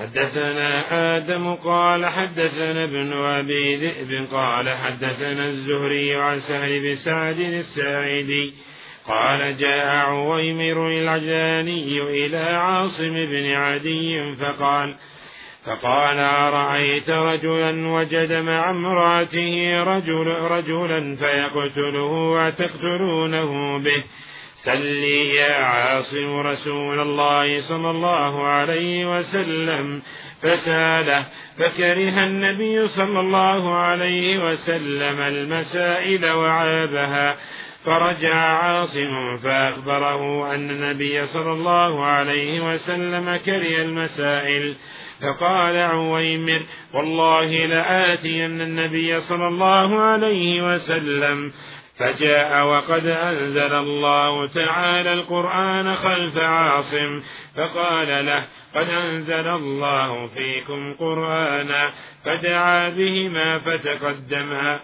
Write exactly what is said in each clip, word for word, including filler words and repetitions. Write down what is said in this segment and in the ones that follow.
حدثنا آدم قال حدثنا ابن أبي ذئب قال حدثنا الزهري عن سهل بن سعد الساعدي قال جاء عويمر العجلاني إلى عاصم بن عدي فقال فقال أرأيت رجلا وجد مع امرأته رجل رجلا فيقتله وتقتلونه به سلي يا عاصم رسول الله صلى الله عليه وسلم فساله فكره النبي صلى الله عليه وسلم المسائل وعابها فرجع عاصم فأخبره أن النبي صلى الله عليه وسلم كره المسائل فقال عويمر والله لآتين النبي صلى الله عليه وسلم فجاء وقد أنزل الله تعالى القرآن خلف عاصم فقال له قد أنزل الله فيكم قرآنا فدعا بهما فتقدما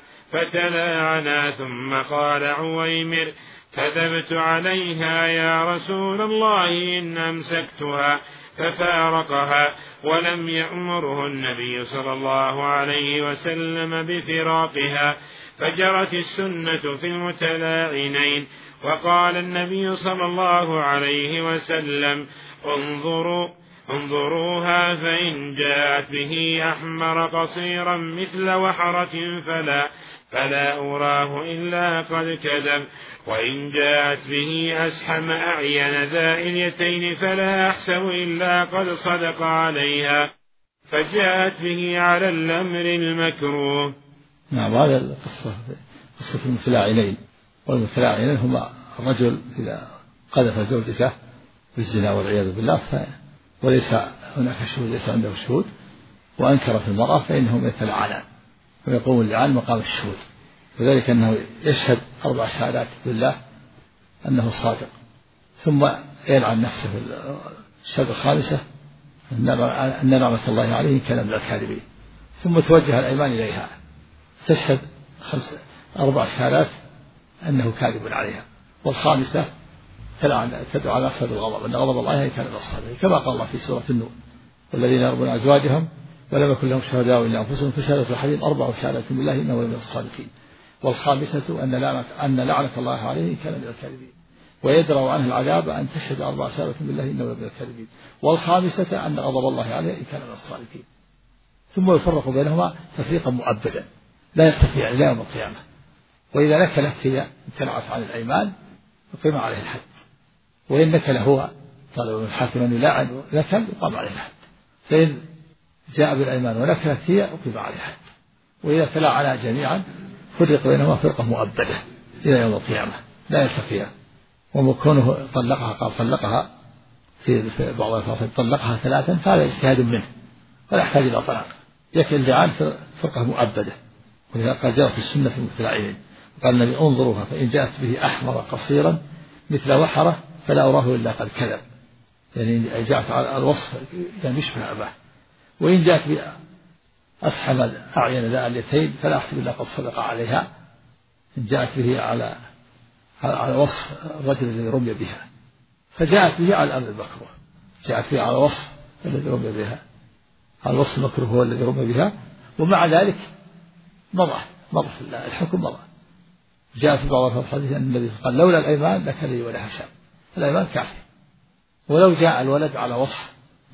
فتلاعنا ثم قال عويمر كذبت عليها يا رسول الله إن أمسكتها ففارقها ولم يأمره النبي صلى الله عليه وسلم بفراقها فجرت السنة في المتلاعنين وقال النبي صلى الله عليه وسلم انظروا انظروها فإن جاءت به أحمر قصيرا مثل وحرة فلا فلا أراه إلا قد كذب وإن جاءت به أسحم أعين ذا اليتين فلا أحسب إلا قد صدق عليها فجاءت به على الأمر المكروه. نعم هذا القصة قصة المتلاعنين والمتلاعنين هما الرجل إذا قذف زوجته بالزنا والعياذ بالله وليس هناك شهود ليس عنده شهود وأنكر في المرأة فإنهم يتلعنان ويقوم اللعان مقام الشهود وذلك أنه يشهد أربع شهادات بالله أنه صادق ثم يلعن نفسه في الشهادة الخامسة أن نعمة الله عليه كان من الكاذبين ثم توجه الأيمان إليها تشهد خمس أربع شهادات أنه كاذب عليها والخامسة تدعو على أسباب الغضب أن غضب الله كان من الصادقين كما قال الله في سورة النور والذين يرمون أزواجهم ولم يكن لهم شهداء إلا أنفسهم فشهادة أحدهم أربع شهادات بالله إنه لمن الصادقين والخامسة أن لعنة, أن لعنة الله عليه كان من الكاذبين ويدرأ عنه العذاب أن تشهد أربع شهادات بالله إنه لمن الكاذبين والخامسة أن غضب الله عليه كان من الصادقين ثم يفرق بينهما تفريقا مؤبدا لا يرتفع إلى يوم القيامة وإذا نكلت هي امتنعت عن الأيمان يقيم عليه الحد وإن نكل هو طالب من الحاكم أن يلاعن نكل يقام عليه الحد فإن جاء بالأيمان ونكلت هي أقيم عليه الحد وإذا تلاعنا جميعا فرق بينهما فرقة مؤبدة إلى يوم القيامة لا يلتقيان وكونه طلقها قال طلقها في بعض الألفاظ طلقها ثلاثا فهذا اجتهاد منه ولا يحتاج إلى طلاق يكل اللعان فرقة مؤبدة ولذا قال جرت السنة في المتلاعنين قال النبي انظروها فإن جاءت به أحمر قصيرا مثل وحرة فلا أراه إلا قد كذب يعني جاءت على الوصف يعني يشبه أباه وإن جاءت به أسحم أعين ذا اليتين فلا أحسب إلا قد صدق عليها إن جاءت به على على وصف الرجل الذي رمي بها فجاءت به على الأمر المكروه جاءت به على وصف الذي رمي بها على الوصف المكروه هو الذي رمي بها ومع ذلك مضى مضى الحكم مضى جاء في بعض الحديث أن النبي قال لولا الأيمان لكان لي ولا هشام الأيمان كافي ولو جاء الولد على وصف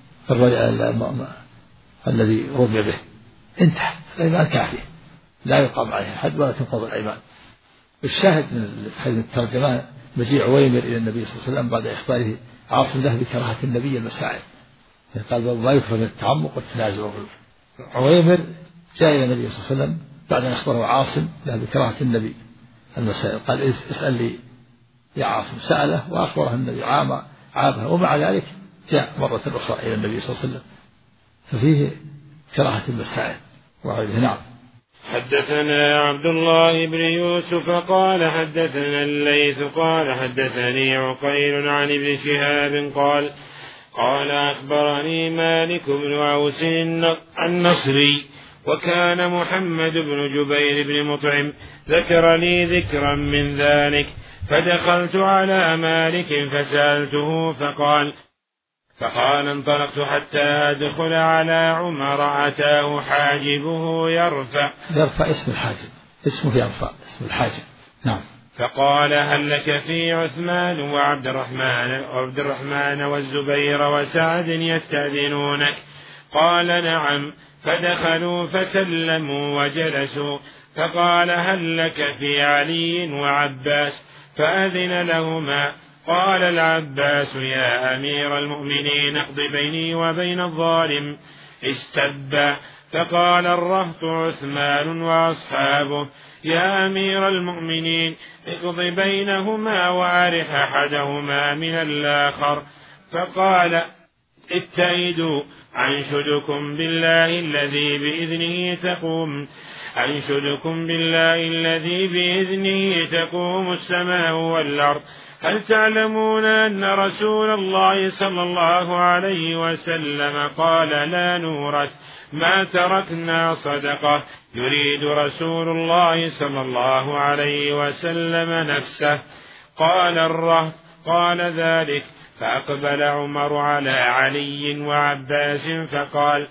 الذي رمي به انتهى الأيمان كافي لا يقام عليه حد ولا تنقض الأيمان. الشاهد من حديث الترجمان مجيء عويمر إلى النبي صلى الله عليه وسلم بعد إخباره عاصم له بكراهة النبي المسائل قال ما يكفر من التعمق والتنازع. عويمر جاء إلى النبي صلى الله عليه وسلم بعد أن أخبره عاصم له بكراهة النبي المسائل قال اسأل لي يا عاصم سأله وأخبره النبي عام عابها ومع ذلك جاء مرة أخرى إلى النبي صلى الله عليه وسلم ففيه كراهة المسائل وعليه. نعم. حدثنا عبد الله بن يوسف قال حدثنا الليث قال حدثني عقيل عن ابن شهاب قال قال أخبرني مالك بن عوس النصري وكان محمد بن جبير بن مطعم ذكر لي ذكرا من ذلك فدخلت على مالك فسألته فقال فقال انطلقت حتى أدخل على عمر أتاه حاجبه يرفع يرفع اسم الحاجب، اسمه يرفع اسم الحاجب. نعم. فقال هل لك في عثمان وعبد الرحمن وعبد الرحمن والزبير وسعد يستأذنونك؟ قال نعم. فدخلوا فسلموا وجلسوا. فقال هل لك في علي وعباس؟ فأذن لهما. قال العباس يا أمير المؤمنين اقض بيني وبين الظالم. استبى. فقال الرهط عثمان وأصحابه يا أمير المؤمنين اقض بينهما وأرح أحدهما من الآخر. فقال اتئدوا أنشدكم بالله الذي بإذنه تقوم أنشدكم بالله الذي بإذنه تقوم السماء والأرض. هل تعلمون أن رسول الله صلى الله عليه وسلم قال لا نورث ما تركنا صدقة؟ يريد رسول الله صلى الله عليه وسلم نفسه. قال الرهط قال ذلك. فأقبل عمر على علي وعباس فقال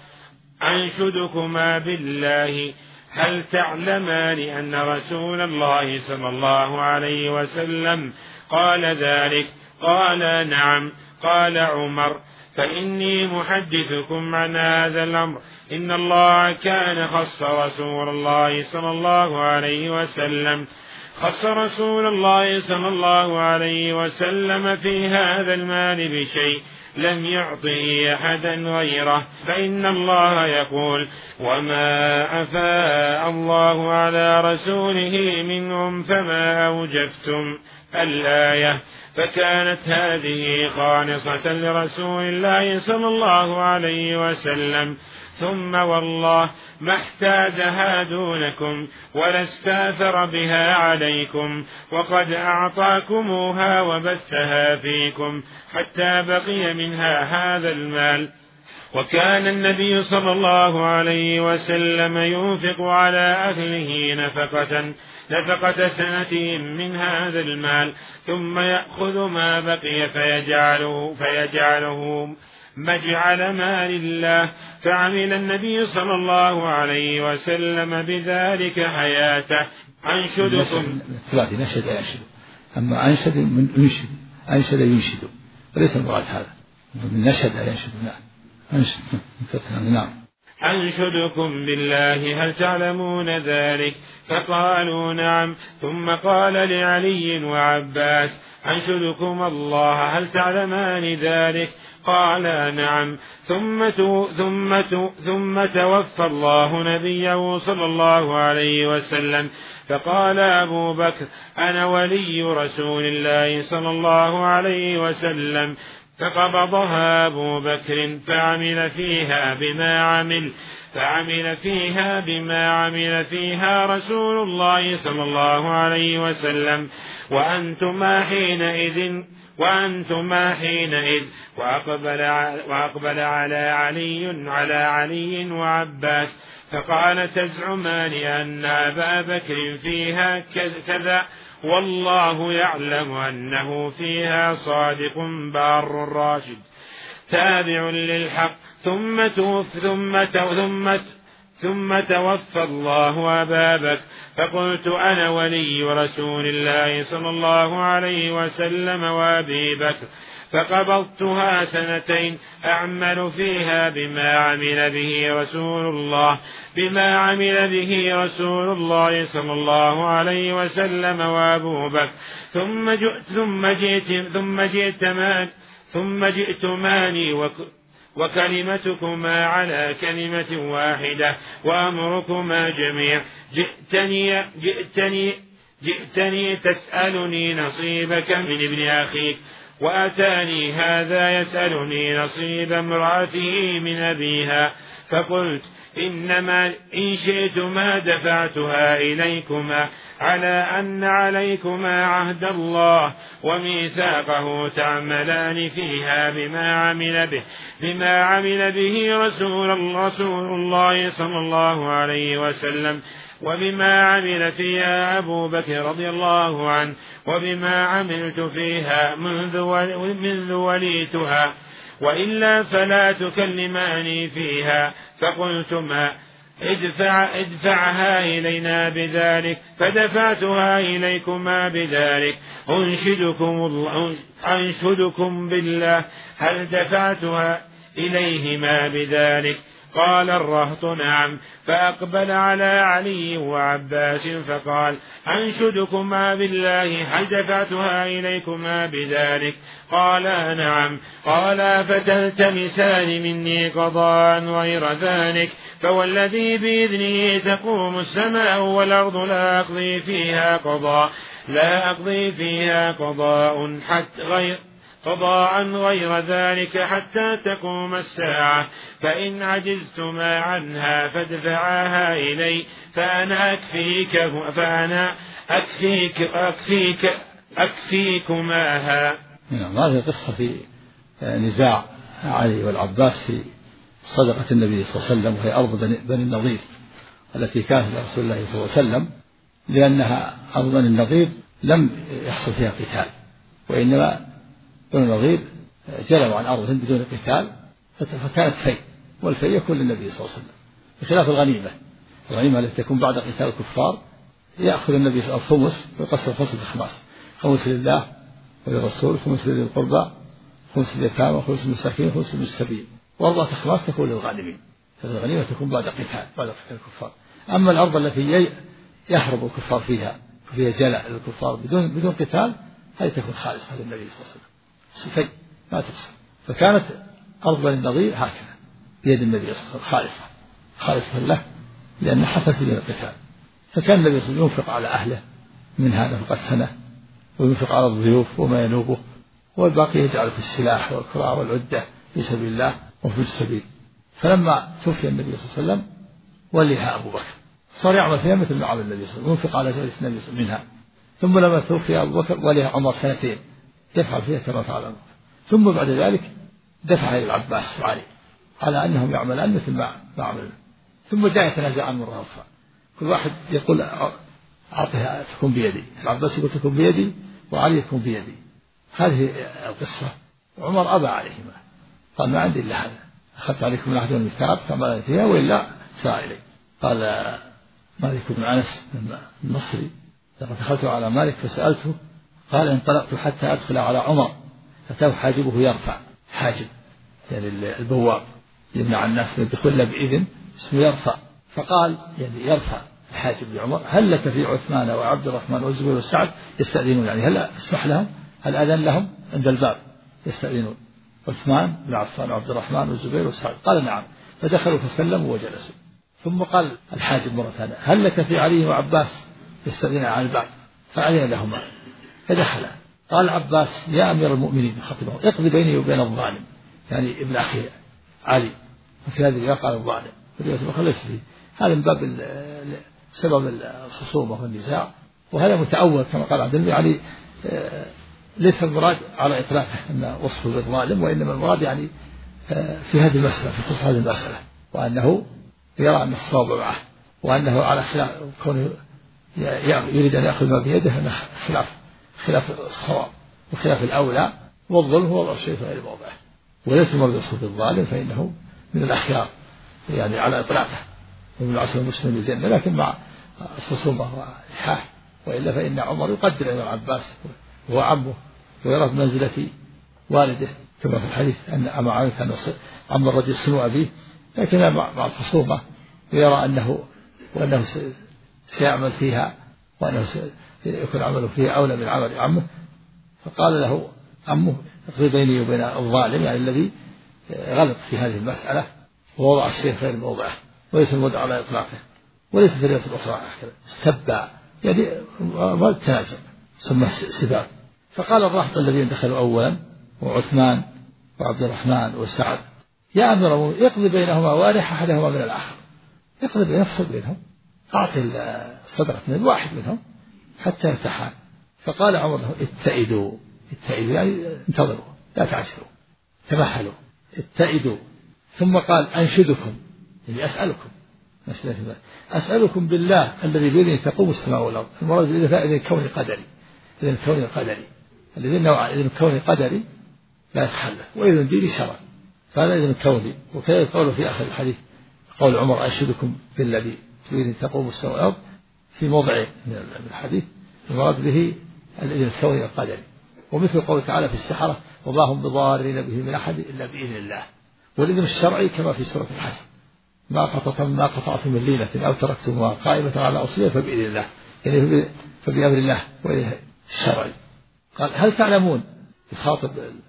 أنشدكما بالله هل تعلمان أن رسول الله صلى الله عليه وسلم قال ذلك؟ قال نعم. قال عمر فإني محدثكم عن هذا الأمر. إن الله كان خص رسول الله صلى الله عليه وسلم خص رسول الله صلى الله عليه وسلم في هذا المال بشيء لم يعطه أحدا غيره. فإن الله يقول وما أفاء الله على رسوله منهم فما أوجفتم الآية. فكانت هذه خالصة لرسول الله صلى الله عليه وسلم. ثم والله ما احتاجها دونكم ولا استاثر بها عليكم وقد أعطاكموها وبثها فيكم حتى بقي منها هذا المال. وكان النبي صلى الله عليه وسلم ينفق على أهله نفقة نفقة سنة من هذا المال ثم يأخذ ما بقي فيجعله, فيجعله مجعل مال الله. فعمل النبي صلى الله عليه وسلم بذلك حياته. أنشدكم نشد ينشد، أما أنشد من ينشد أنشد ينشد وليس المراد هذا من نشد ينشد. نعم. أنشدكم بالله هل تعلمون ذلك؟ فقالوا نعم. ثم قال لعلي وعباس أنشدكم الله هل تعلمان ذلك؟ قال نعم. ثم ثم ثم توفى الله نبيه صلى الله عليه وسلم. فقال أبو بكر أنا ولي رسول الله صلى الله عليه وسلم. فقبضها أبو بكر فعمل فيها بما عمل فعمل فيها بما عمل فيها رسول الله صلى الله عليه وسلم. وأنتما حينئذ وأنتما حينئذ وأقبل, وأقبل على علي على علي وعباس فقال تزعمان أن أبا بكر فيها كذا والله يعلم أنه فيها صادق بار راشد تابع للحق. ثم ثم ثم ثم توفى الله أبا بكر. فقلت أنا ولي رسول الله صلى الله عليه وسلم وأبي بكر. فقبضتها سنتين أعمل فيها بما عمل به رسول الله بما عمل به رسول الله صلى الله عليه وسلم وأبو بكر. ثم جئت ثم جئت ثم جئتمان ثم جئتماني وك وكلمتكما على كلمة واحدة وأمركما جميع. جئتني جئتني جئتني تسألني نصيبك من ابن أخيك وأتاني هذا يسألني نصيب امرأته من أبيها. فقلت إنما إن شئتما دفعتها إليكما على أن عليكما عهد الله وميثاقه تعملان فيها بما عمل به بما عمل به رسول الله, رسول الله صلى الله عليه وسلم وبما عمل فيها أبو بكر رضي الله عنه وبما عملت فيها منذ, منذ وليتها وإلا فلا تكلماني فيها. فقلت ما ادفع ادفعها إلينا بذلك، فدفعتها إليكما بذلك. أنشدكم, الله أنشدكم بالله هل دفعتها إليهما بذلك؟ قال الرهط نعم. فأقبل على علي وعباس فقال أنشدكما بالله هل دفعتها إليكما بذلك؟ قالا نعم. قالا فتلتمسان مني قضاء غير ذلك، فوالذي بإذنه تقوم السماء والأرض لا أقضي فيها قضاء لا أقضي فيها قضاء حتى غير قضاء غير ذلك حتى تقوم الساعة، فإن عجزتما عنها فادفعاها إلي فأنا أكفيك فأنا أكفيك أكفيك أكفيكماها. نعم. هذه قصة في نزاع علي والعباس في صدقة النبي صلى الله عليه وسلم، وهي أرض بني النضير التي كانت لرسول الله صلى الله عليه وسلم، لأنها أرض بني النضير لم يحصل فيها قتال، وإنما بني النضير جلوا عن أرضهم بدون قتال، فكانت في، والفي يكون للنبي صلى الله عليه وسلم، بخلاف الغنيمة. الغنيمة التي تكون بعد قتال الكفار يأخذ النبي الخمس ويقسم الخمس بخماس، خمس لله وللرسول، خمس لذي القربى، خمس لليتامى، خمس للمساكين، خمس للسبيل، وأربعة أخماس تكون للغانمين. فالغنيمة تكون بعد قتال بعد قتال الكفار. أما الأرض التي يهرب الكفار فيها فيها جلاء للكفار بدون بدون قتال، هذه تكون خالصة للنبي صلى الله عليه وسلم، سفي ما تقسم. فكانت أرض بني النضير هكذا بيد النبي صلى الله عليه وسلم خالصة خالصة له، لأن حصلت بدون قتال. فكان النبي صلى الله عليه وسلم ينفق على أهله منها نفقة سنة، وينفق على الضيوف وما ينوبه، والباقي يجعل في السلاح والكراع والعدة في سبيل الله وفي السبيل. فلما توفي النبي صلى الله عليه وسلم وليها أبو بكر، صار يعمل فيها مثل ما عمل النبي صلى الله عليه وسلم، ينفق على زوجة النبي صلى الله عليه وسلم منها. ثم لما توفي أبو بكر وليها عمر سنتين يفعل فيها كما فعل عمر. ثم بعد ذلك دفع إلى العباس وعلي على أنهم يعملان مثل ما عمل. ثم جاء يتنازعان مرة أخرى، كل واحد يقول أعطها تكون بيدي، العباس يقول تكون بيدي، وعلي يكون بيدي. هذه القصة. عمر أبى عليهما، قال ما عندي إلا هذا، أخذت عليكم العهد والميثاق فما فيها وإلا ساء إلي. قال مالك بن أنس النصري لقد دخلت على مالك فسألته، قال انطلقت حتى أدخل على عمر فتاه حاجبه يرفع، حاجب يعني البواب يمنع الناس من الدخول إلا بإذن، اسمه يرفع. فقال يعني يرفع الحاجب لعمر هل لك في عثمان وعبد الرحمن والزبير والسعد يستأذنون، يعني هل اسمح لهم، هل أذن لهم عند الباب يستأذنون، عثمان بن عفان وعبد الرحمن والزبير والسعد. قال نعم، فدخلوا فسلموا وجلسوا. ثم قال الحاجب مرة ثانية هل لك في علي وعباس يستأذنون عن الباب، فأذن لهما فدخل. قال العباس يا أمير المؤمنين خطبه اقضي بيني وبين الظالم، يعني ابن أخي علي، وفي هذه يقع الظالم ليس فيه. هذا من باب سبب الخصومة والنزاع، وهذا متأول كما قال عبد الملك، يعني ليس المراد على إطلاقه أن وصفه بالظالم، وإنما المراد يعني في هذه المسألة، في خصوص هذه المسألة، وأنه يرى أن الصواب معه، وأنه على خلاف كونه يريد أن يأخذ ما بيده خلاف خلاف الصواب وخلاف الأولى، والظلم هو الشيء في غير موضعه، وليس المراد وصفه بالظالم فإنه من الأخيار يعني على إطلاقه ومن العشر المسلم بالجنة، لكن مع الخصومة والإلحاح. وإلا فإن عمر يقدر ابن العباس وهو عمه ويرى بمنزلة والده، كما في الحديث أن أما عامر كان عم الرجل سنو أبيه، لكن مع الخصومة ويرى أنه وأنه سيعمل فيها وأنه يكون عمله فيها أولى من عمل عمه، فقال له عمه اقضي بيني وبين الظالم، يعني الذي غلط في هذه المسألة ووضع الشيء غير موضعه، وليس الموضع على إطلاقه، وليس في الرواية الأخرى استبع يعني ما التنازع سمى سباب. فقال الرهط الذين دخلوا أولا وعثمان وعبد الرحمن وسعد يا أمير المؤمنين اقضي بينهما وارح أحدهما من الآخر، اقضي بينهم افصل بينهم، أعطي الصدقة من الواحد منهم حتى يرتاحان. فقال عمر له اتئدوا، اتئدوا يعني انتظروا لا تعجلوا، تمهلوا، اتئدوا. ثم قال أنشدكم يعني أسألكم أسألكم بالله الذي بيده تقوم السماء والأرض، المراد بإذن الكون قدري، إذن الكون قدري، الذي نوع إذن الكون قدري لا يتخلف وإذن ديني شرع، فهذا إذن كوني. وكذلك قوله في آخر الحديث قول عمر أنشدكم بالذي تريد تقوم السماء والأرض في موضع من الحديث المراد به الإذن الكوني القدري. ومثل قوله تعالى في السحرة وما هم بضارين به من أحد إلا بإذن الله. والإذن الشرعي كما في سورة الحشر ما قطعتم ما قطعتم من لينة أو تركتموها قائمة على أصلها فبإذن الله، يعني فبأمر الله وإذن الشرعي. قال هل تعلمون يخاطب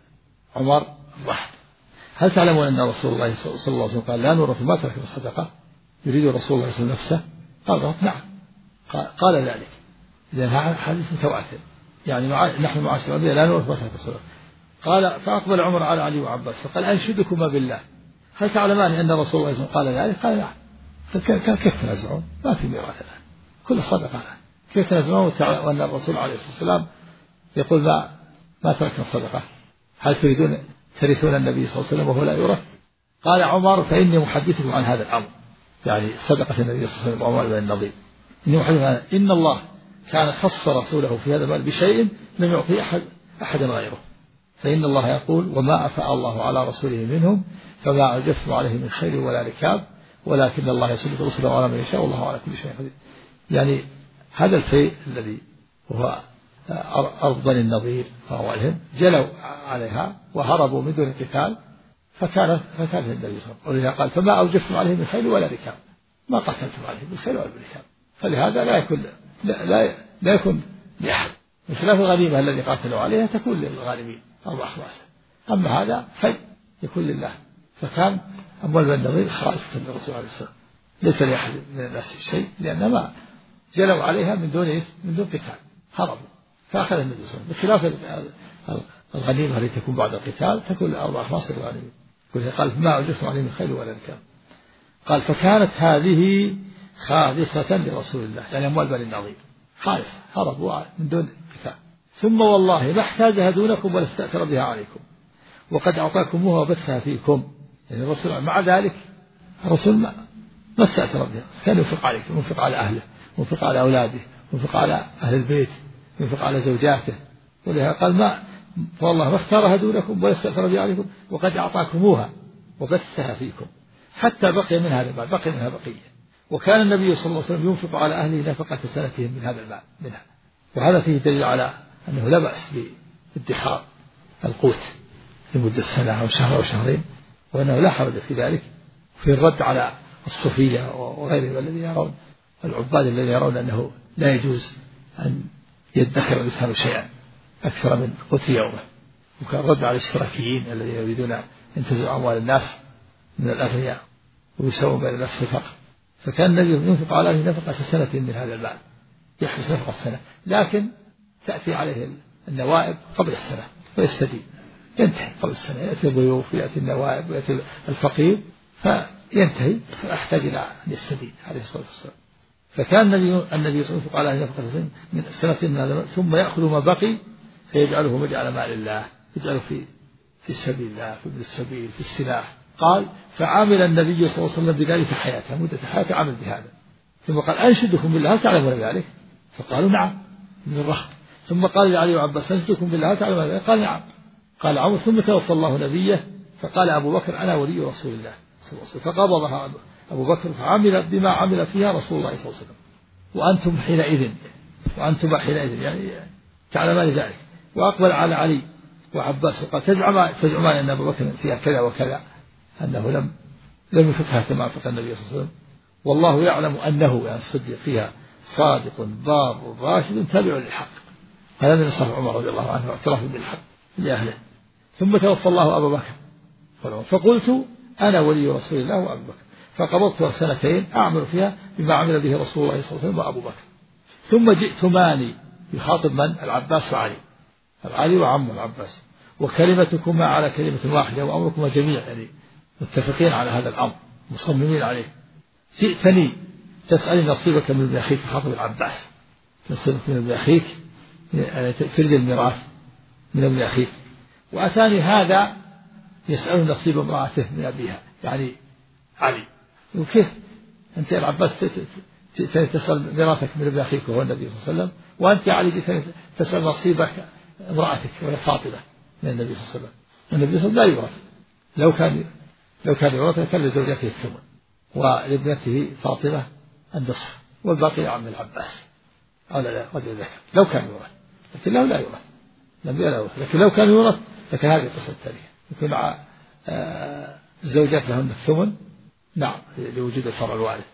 عمر الضحك هل تعلمون أن رسول الله صلى الله عليه وسلم قال لا نورث ما ترك الصدقة يريد رسول الله صلى الله عليه وسلم نفسه؟ قال نعم. قال ذلك إذن هذا حديث متواتر، يعني نحن معاشر الأنبياء لا نورث ما ترك الصدقة. قال فأقبل عمر على علي وعباس فقال أنشدكما بالله هل تعلمان أن رسول الله صلى الله عليه وسلم قال ذلك؟ قال نعم. كيف تنازعون؟ ما في ميراث الآن كل الصدقة الآن، كيف تنازعون وأن الرسول عليه الصلاة والسلام يقول ما ما تركنا الصدقة؟ هل تريدون ترثون النبي صلى الله عليه وسلم وهو لا يورث؟ قال عمر فإني محدثكم عن هذا الأمر، يعني صدقة النبي صلى الله عليه وسلم وعمر بن النضير. إني محدثكم عن إن الله كان خص رسوله في هذا المال بشيء لم يعطي أحد أحدا غيره، فإن الله يقول وما أفاء الله على رسوله منهم فما أوجفتم عليه من خير ولا ركاب ولكن الله يسلط رسله على من يشاء والله على كل شيء قدير. يعني هذا الفيء الذي هو أرض بني النضير فأولهم جلوا عليها وهربوا من دون القتال فكانت فكانت النبي صلى الله عليه وسلم قال فما أوجفتم عليه من خير ولا ركاب، ما قتلتم عليه من خير ولا ركاب، فلهذا لا يكون لا, لا, لا يكون لأحد. بخلاف الغنيمة الذي قاتلوا عليها تكون للغانمين أربع خماسة، أما هذا في يكون لله. فكان أموال بني النضير خالصة للرسول عليه الصلاة والسلام ليس لأحد من الناس شيء، لأنما جلوا عليها من دون من دون قتال هربوا فأخذ النبي صلى الله عليه وسلم. بخلاف الغنيمة التي تكون بعد القتال تكون لأربع خماسة الغنيمة. قال ما أوجفتم عليه من خير ولا ركاب. قال فكانت هذه خالصة لرسول الله، يعني أموال بني النضير خالصة هربوا من دون قتال. ثم والله ما احتاجها دونكم ولا استأثر بها عليكم وقد أعطاكموها وبثها فيكم، يعني الرسول مع ذلك الرسول ما ما استأثر بها، كان ينفق عليكم، ينفق على أهله، ينفق على أولاده، ينفق على أهل البيت، ينفق على زوجاته. ولهذا قال ما فوالله ما اختارها دونكم ولا استأثر بها عليكم وقد أعطاكموها وبثها فيكم حتى بقي منها المال، بقي منها بقية. وكان النبي صلى الله عليه وسلم ينفق على أهله نفقة سنتهم من هذا المال منها. وهذا فيه دليل على أنه لا بأس بادخار القوت لمدة سنة أو شهر أو شهرين، وأنه لا حرج في ذلك. في الرد على الصوفية وغيرهم الذين يرون العباد الذين يرون أنه لا يجوز أن يدخر الإنسان شيئا أكثر من قوت يومه، وكان الرد على الاشتراكيين الذين يريدون ينتزعوا أموال الناس من الأغنياء ويسوون بين الناس في الفقر. فكان النبي ينفق على أهله نفقة سنة من هذا المال، يحبس نفقة سنة، لكن تأتي عليه النوائب قبل السنة ويستدين، ينتهي قبل السنة، يأتي الضيوف ويأتي النوائب ويأتي الفقير فينتهي، فأحتاج إلى أن يستدين عليه الصلاة والسلام. فكان النبي النبي ينفق على أهله نفقة من سنة من هذا المال ثم يأخذ ما بقي فيجعله مجعل مال الله، يجعله في في سبيل الله، في ابن السبيل، في السلاح. قال فعامل النبي صلى الله عليه وسلم بذلك حياته، مدة حياته عمل بهذا. ثم قال أنشدكم بالله هل تعلمون ذلك؟ فقالوا نعم من الرهب. ثم قال لعلي وعباس أنشدكم بالله هل تعلمون ذلك؟ قال نعم. قال عمر ثم توفى الله نبيه فقال أبو بكر أنا ولي رسول الله صلى الله عليه وسلم، فقبضها أبو بكر فعمل بما عمل فيها رسول الله صلى الله عليه وسلم وأنتم حينئذ وأنتم حينئذ يعني تعلمان ذلك. وأقبل على علي وعباس وقال تزعم تزعمان أن أبو بكر فيها كذا وكذا، أنه لم لم يفقها كما فقه النبي صلى الله عليه وسلم، والله يعلم أنه يعني الصديق فيها صادق بار راشد تابع للحق. هذا من صف عمر رضي الله عنه واعتراف بالحق لأهله. ثم توفى الله أبا بكر فقلت أنا ولي رسول الله وأبو بكر، فقبضتها سنتين أعمل فيها بما عمل به رسول الله صلى الله عليه وسلم وأبو بكر. ثم جئتماني يخاطب من؟ العباس وعلي، علي وعم العباس، وكلمتكما على كلمة واحدة وأمركما جميع، يعني متفقين على هذا الأمر مصممين عليه. جئتني تسألني نصيبك من ابن أخيك، خاطب العباس نصيبك من ابن أخيك يعني ترد الميراث من ابن أخيك، وأتاني هذا يسأل نصيب امرأته من أبيها يعني علي. وكيف أنت يا العباس تسأل ميراثك من ابن أخيك وهو النبي صلى الله عليه وسلم، وأنت يا علي تسأل نصيبك امرأتك وهي فاطمة من النبي صلى الله عليه وسلم؟ والنبي صلى الله عليه وسلم لا يورث. لو كان لو كان يورث كان لزوجته الثمن ولابنته فاطمة النصف والباقي لعم العباس أو لا رجل ذكر لو كان يورث، لكن له لا يورث لم يورث. لكن لو كان يورث لكن هذه القصة التالية يكون مع الزوجات لهن الثمن نعم لوجود الفرع الوارث،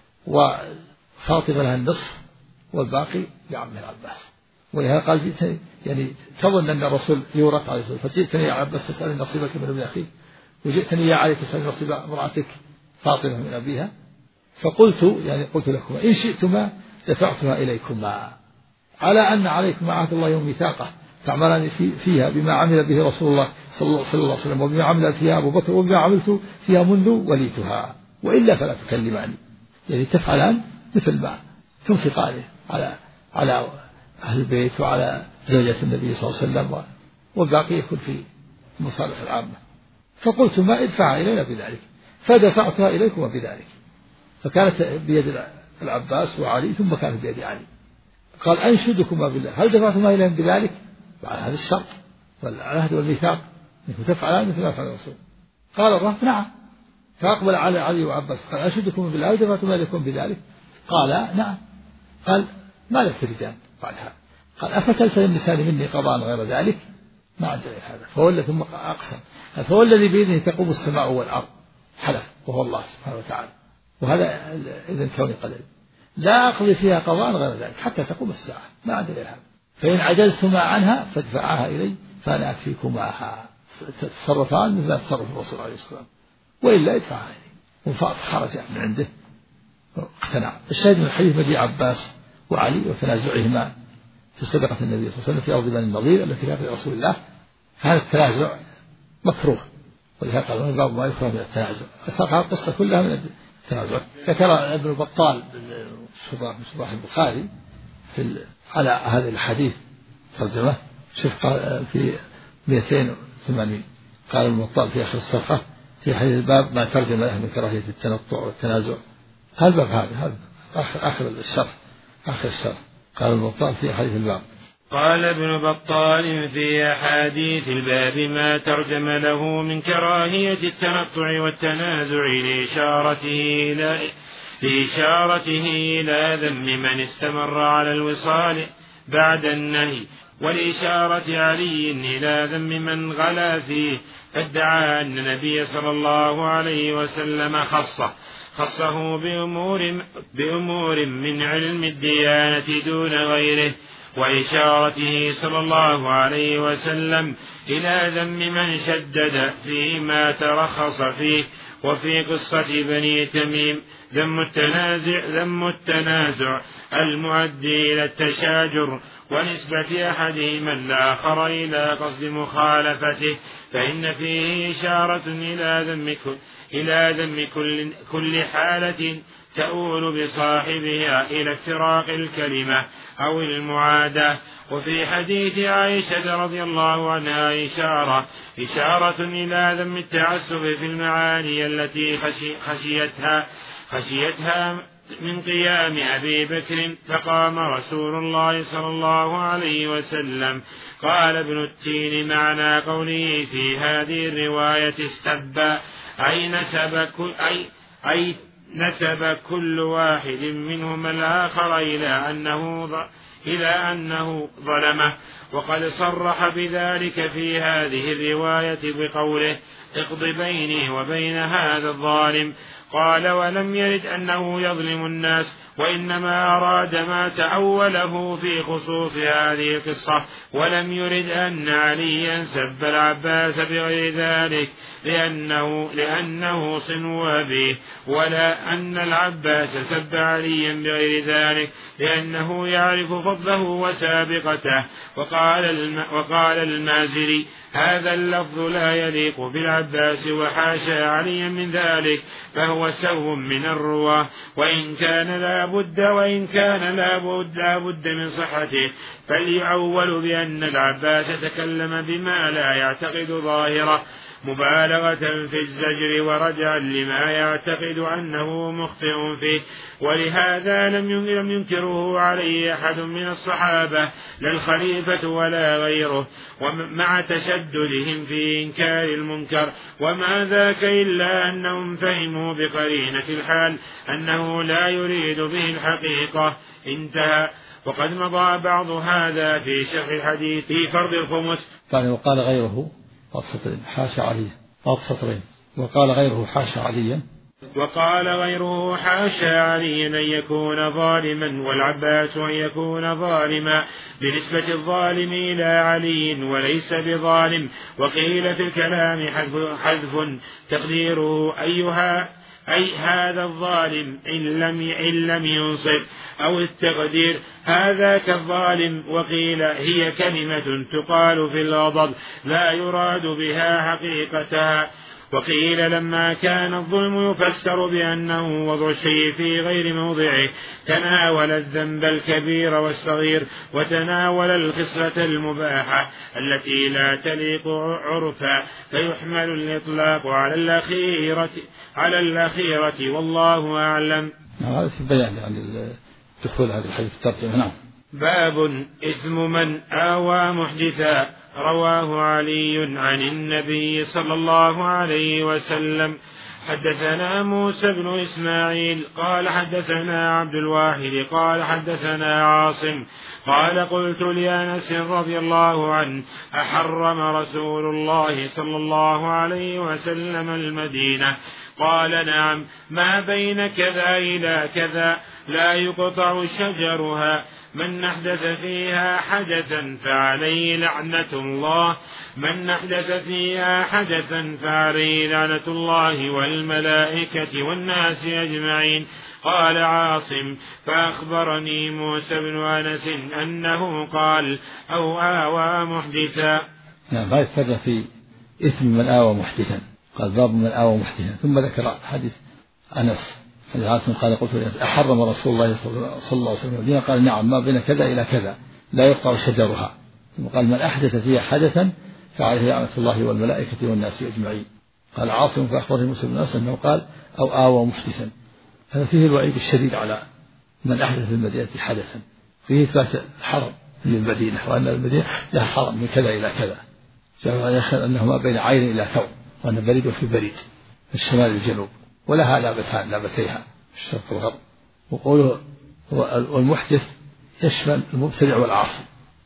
وفاطمة لها النصف والباقي لعم العباس. ولهذا قال جئتني يعني تظن أن الرسول يورث عليه الصلاة والسلام، فجئتني يا عباس تسألني نصيبك من ابن أخيك، وجئتني يا علي تسألني نصيب امرأتك فاطمة من أبيها، فقلت يعني قلت لكما إن شئتما دفعتها إليكما على أن عليكما عهد الله يوم ميثاقه تعملان في فيها بما عمل به رسول الله صلى الله عليه وسلم وبما عمل فيها أبو بكر وبما عملت فيها منذ وليتها، وإلا فلا تكلماني. يعني تفعلان مثل ما تنفقان على على أهل البيت وعلى زوجة النبي صلى الله عليه وسلم، والباقي يكون في المصالح العامة. فقلت ما ادفع إلينا بذلك، فدفعتها إليكم بذلك، فكانت بيد العباس وعلي ثم كانت بيد علي. قال أنشدكما بالله هل دفعتما إليهم بذلك؟ على هذا الشرط والعهد والميثاق أنكم تفعلان مثل ما فعل الرسول. قال الرهط نعم. فأقبل على علي وعباس قال أنشدكما بالله هل دفعتما إليكم بذلك؟ قال نعم. قال ما لك تريدان بعد هذا؟ قال أفتلت للنساء مني قضاء غير ذلك؟ ما عندنا هذا. فولى ثم أقسم فهو الذي بيده تقوم السماء والأرض حلف وهو الله سبحانه وتعالى، وهذا إذن كوني قليل لا أقضي فيها قضاء غير ذلك حتى تقوم الساعة، ما عندنا هذا. فإن عجزتما عنها فادفعاها إلي فأنا أكفيكماها. تصرفان مثل ما تصرف الرسول عليه الصلاة والسلام، وإلا ادفعها إلي. وخرج من عنده اقتنع. الشاهد من الحديث مجيء عباس وعلي وتنازعهما في صدقة النبي صلى الله عليه وسلم في أرض بني النضير التي كانت لرسول الله. هذا التنازع مكروه، ولهذا قال من باب ما يكره من التنازع. أصح القصة كلها من التنازع. ذكر ابن البطال من شراح البخاري في على هذا الحديث ترجمة شوف في مئتين وثمانين قال ابن البطال في آخر الصفحة في حديث الباب ما ترجم له من كراهية التنطع والتنازع. هذا باب هذا هذا آخر آخر الشرح آخر الشرح قال ابن البطال في حديث الباب. قال ابن بطال في أحاديث الباب ما ترجم له من كراهية التنطع والتنازع لإشارته إلى لإشارته إلى ذم من استمر على الوصال بعد النهي، ولإشارة علي إلى ذم من غلا فيه، فادعى أن النبي صلى الله عليه وسلم خصه خصه بأمور, بأمور من علم الديانة دون غيره، وإشارته صلى الله عليه وسلم إلى ذم من شدد فيما ترخص فيه. وفي قصة بني تميم ذم التنازع ذم التنازع المؤدي إلى التشاجر ونسبة أحدهما الآخر إلى قصد مخالفته، فإن فيه إشارة إلى ذم كل, إلى ذم كل, كل حالة تؤول بصاحبها إلى افتراق الكلمة أو المعاداة. وفي حديث عائشة رضي الله عنها إشارة إشارة إلى ذم التعسف في المعاني التي خشي خشيتها خشيتها من قيام أبي بكر، فقام رسول الله صلى الله عليه وسلم. قال ابن التين معنى قوله في هذه الرواية استبى أي نسب كل أي أي نسب كل واحد منهما الآخر إلى أنه إلى أنه ظلمه. وقد صرح بذلك في هذه الرواية بقوله اقض بيني وبين هذا الظالم. قال ولم يرد أنه يظلم الناس، وإنما أراد ما تأوله في خصوص هذه القصة، ولم يرد أن عليا سب العباس بغير ذلك لأنه, لأنه صنو أبيه، ولا أن العباس سب عليا بغير ذلك لأنه يعرف فضله وسابقته. وقال, الم وقال المازري هذا اللفظ لا يليق بالعباس وحاشا عليا من ذلك، فهو سهو من الرواه، وإن كان لا بد وإن كان لا بد, لا بد من صحته فليعول بأن العباس تكلم بما لا يعتقد ظاهره. مبالغة في الزجر ورجعا لما يعتقد أنه مخطئ فيه، ولهذا لم ينكره عليه أحد من الصحابة لا الخليفة ولا غيره، ومع تشددهم في إنكار المنكر، وما ذاك إلا أنهم فهموا بقرينة الحال أنه لا يريد به الحقيقة. انتهى. وقد مضى بعض هذا في شرح الحديث في فرض الخمس. وقال غيره حاشا علي سطرين وقال غيره حاشا عليا وقال غيره حاشا علي أن يكون ظالما، والعباس أن يكون ظالما، بنسبة الظالم إلى علي وليس بظالم. وقيل في الكلام حذف تقديره أيها أي هذا الظالم إن لم, إن لم ينصف، أو التقدير هذا كالظالم. وقيل هي كلمة تقال في الغضب لا يراد بها حقيقتها. وقيل لما كان الظلم يفسر بأنه وضع الشيء في غير موضعه تناول الذنب الكبير والصغير، وتناول الخصلة المباحة التي لا تليق عرفا، فيحمل الإطلاق على الأخيرة على الأخيرة والله أعلم. هذا في بيان عن دخول هذا الحديث الترجمة. نعم. باب إثم من آوى محدثا. رواه علي عن النبي صلى الله عليه وسلم. حدثنا موسى بن إسماعيل قال حدثنا عبد الواحد قال حدثنا عاصم قال قلت لأنس رضي الله عنه أحرم رسول الله صلى الله عليه وسلم المدينة؟ قال نعم، ما بين كذا إلى كذا لا يقطع شجرها، من أحدث فيها حدثا فعليه لعنة الله من أحدث فيها حدثا فعليه لعنة الله والملائكة والناس أجمعين. قال عاصم فأخبرني موسى بن أنس أنه قال أو آوى محدثا. نعم. هذا الترجمة في إثم من آوى محدثا. قال باب من آوى محدثا، ثم ذكر حديث أنس حديث عاصم قال قلت أحرم رسول الله صلى الله عليه وسلم؟ قال نعم، ما بين كذا إلى كذا لا يقطع شجرها. ثم قال من أحدث فيها حدثا فعليه لعنة الله والملائكة والناس أجمعين. قال عاصم فأخبره موسى بن أنس أنه قال أو آوى محدثا. هذا فيه الوعيد الشديد على من أحدث في المدينة حدثا، فيه إثبات الحرم للمدينة وأن المدينة لها حرم من كذا إلى كذا، جاء أنه ما بين عين إلى ثوب، وأن بريد وفي بريد في الشمال الجنوب، ولها لابتان لابتيها الشرق والغرب. وقوله والمحدث يشمل المبتدع والعاصي.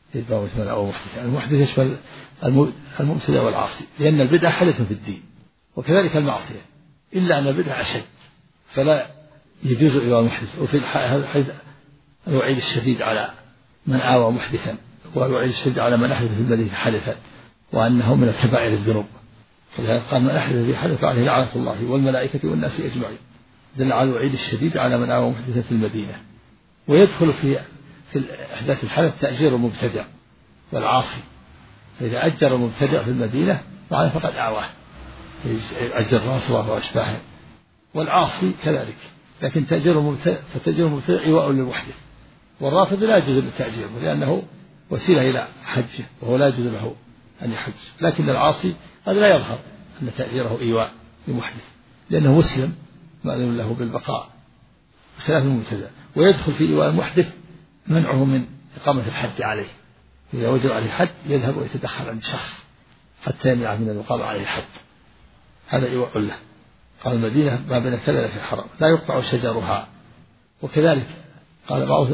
المحدث يشمل المبتدع والعاصي، لأن البدعة حدث في الدين، وكذلك المعصية، إلا أن البدعة أشد، فلا يجوز إلى المحدث. وفي الحديث الوعيد الشديد على من آوى محدثا، والوعيد الشديد على من أحدث في المدينة حدثا، وأنه من الكبائر الذنوب. قال من أحدث في حدث عليه لعنة الله والملائكة والناس أجمعين. دل على الوعيد الشديد على من آوى محدثا في المدينة. ويدخل في في إحداث الحدث تأجير المبتدع والعاصي، فإذا أجر المبتدع في المدينة فعله فقد آواه، أجر رافضة وأشباهه. والعاصي كذلك، لكن تأجير المبتدع فتأجير المبتدع إيواء للمحدث، والرافض لا يجوز التأجير لأنه وسيلة إلى حجه، وهو لا يجوز له أن يحج. لكن العاصي هذا لا يظهر أن تأجيره إيواء لمحدث، لأنه مسلم مأذون له بالبقاء خلاف المبتدع. ويدخل في إيواء المحدث منعه من إقامة الحد عليه، إذا وجب عليه الحد يذهب ويتدخل عند شخص حتى يمنع من الإقامة عليه الحد، هذا إيواء له. قال المدينة ما بين كذا في الحرم لا يقطع شجرها. وكذلك قال بعض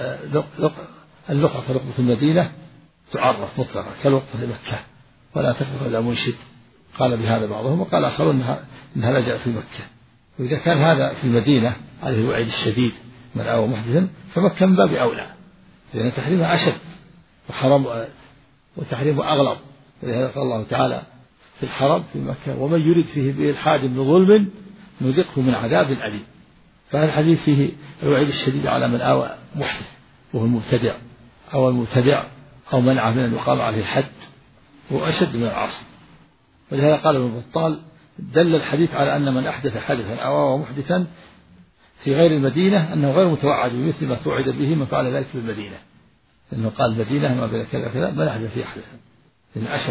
اللقطة لقطة المدينة تعرف مطلقا كالوقطة في مكة ولا تقف إلا منشد، قال بهذا بعضهم، وقال آخرون إنها, إنها لا جاء في مكة. وإذا كان هذا في المدينة عليه الوعيد الشديد من آوى محدثا، فمكة من باب أولى، لأن تحريمها أشد وحرام وتحريمها أغلظ. ولهذا قال الله تعالى في الحرم في مكة ومن يريد فيه بإلحاد بظلم نذقه من عذاب أليم. فهذا الحديث فيه الوعيد الشديد على من آوى محدث وهو المبتدع أو المبتدع أو منع من أن يقام عليه الحد، هو أشد من العاصي. ولهذا قال ابن بطال دل الحديث على أن من أحدث حدثا أو آوى محدثا في غير المدينة أنه غير متوعد بمثل ما توعد به من فعل ذلك في المدينة، لأنه قال المدينة ما بين كذا كذا من أحدث فيه حدثا، لأن أشد.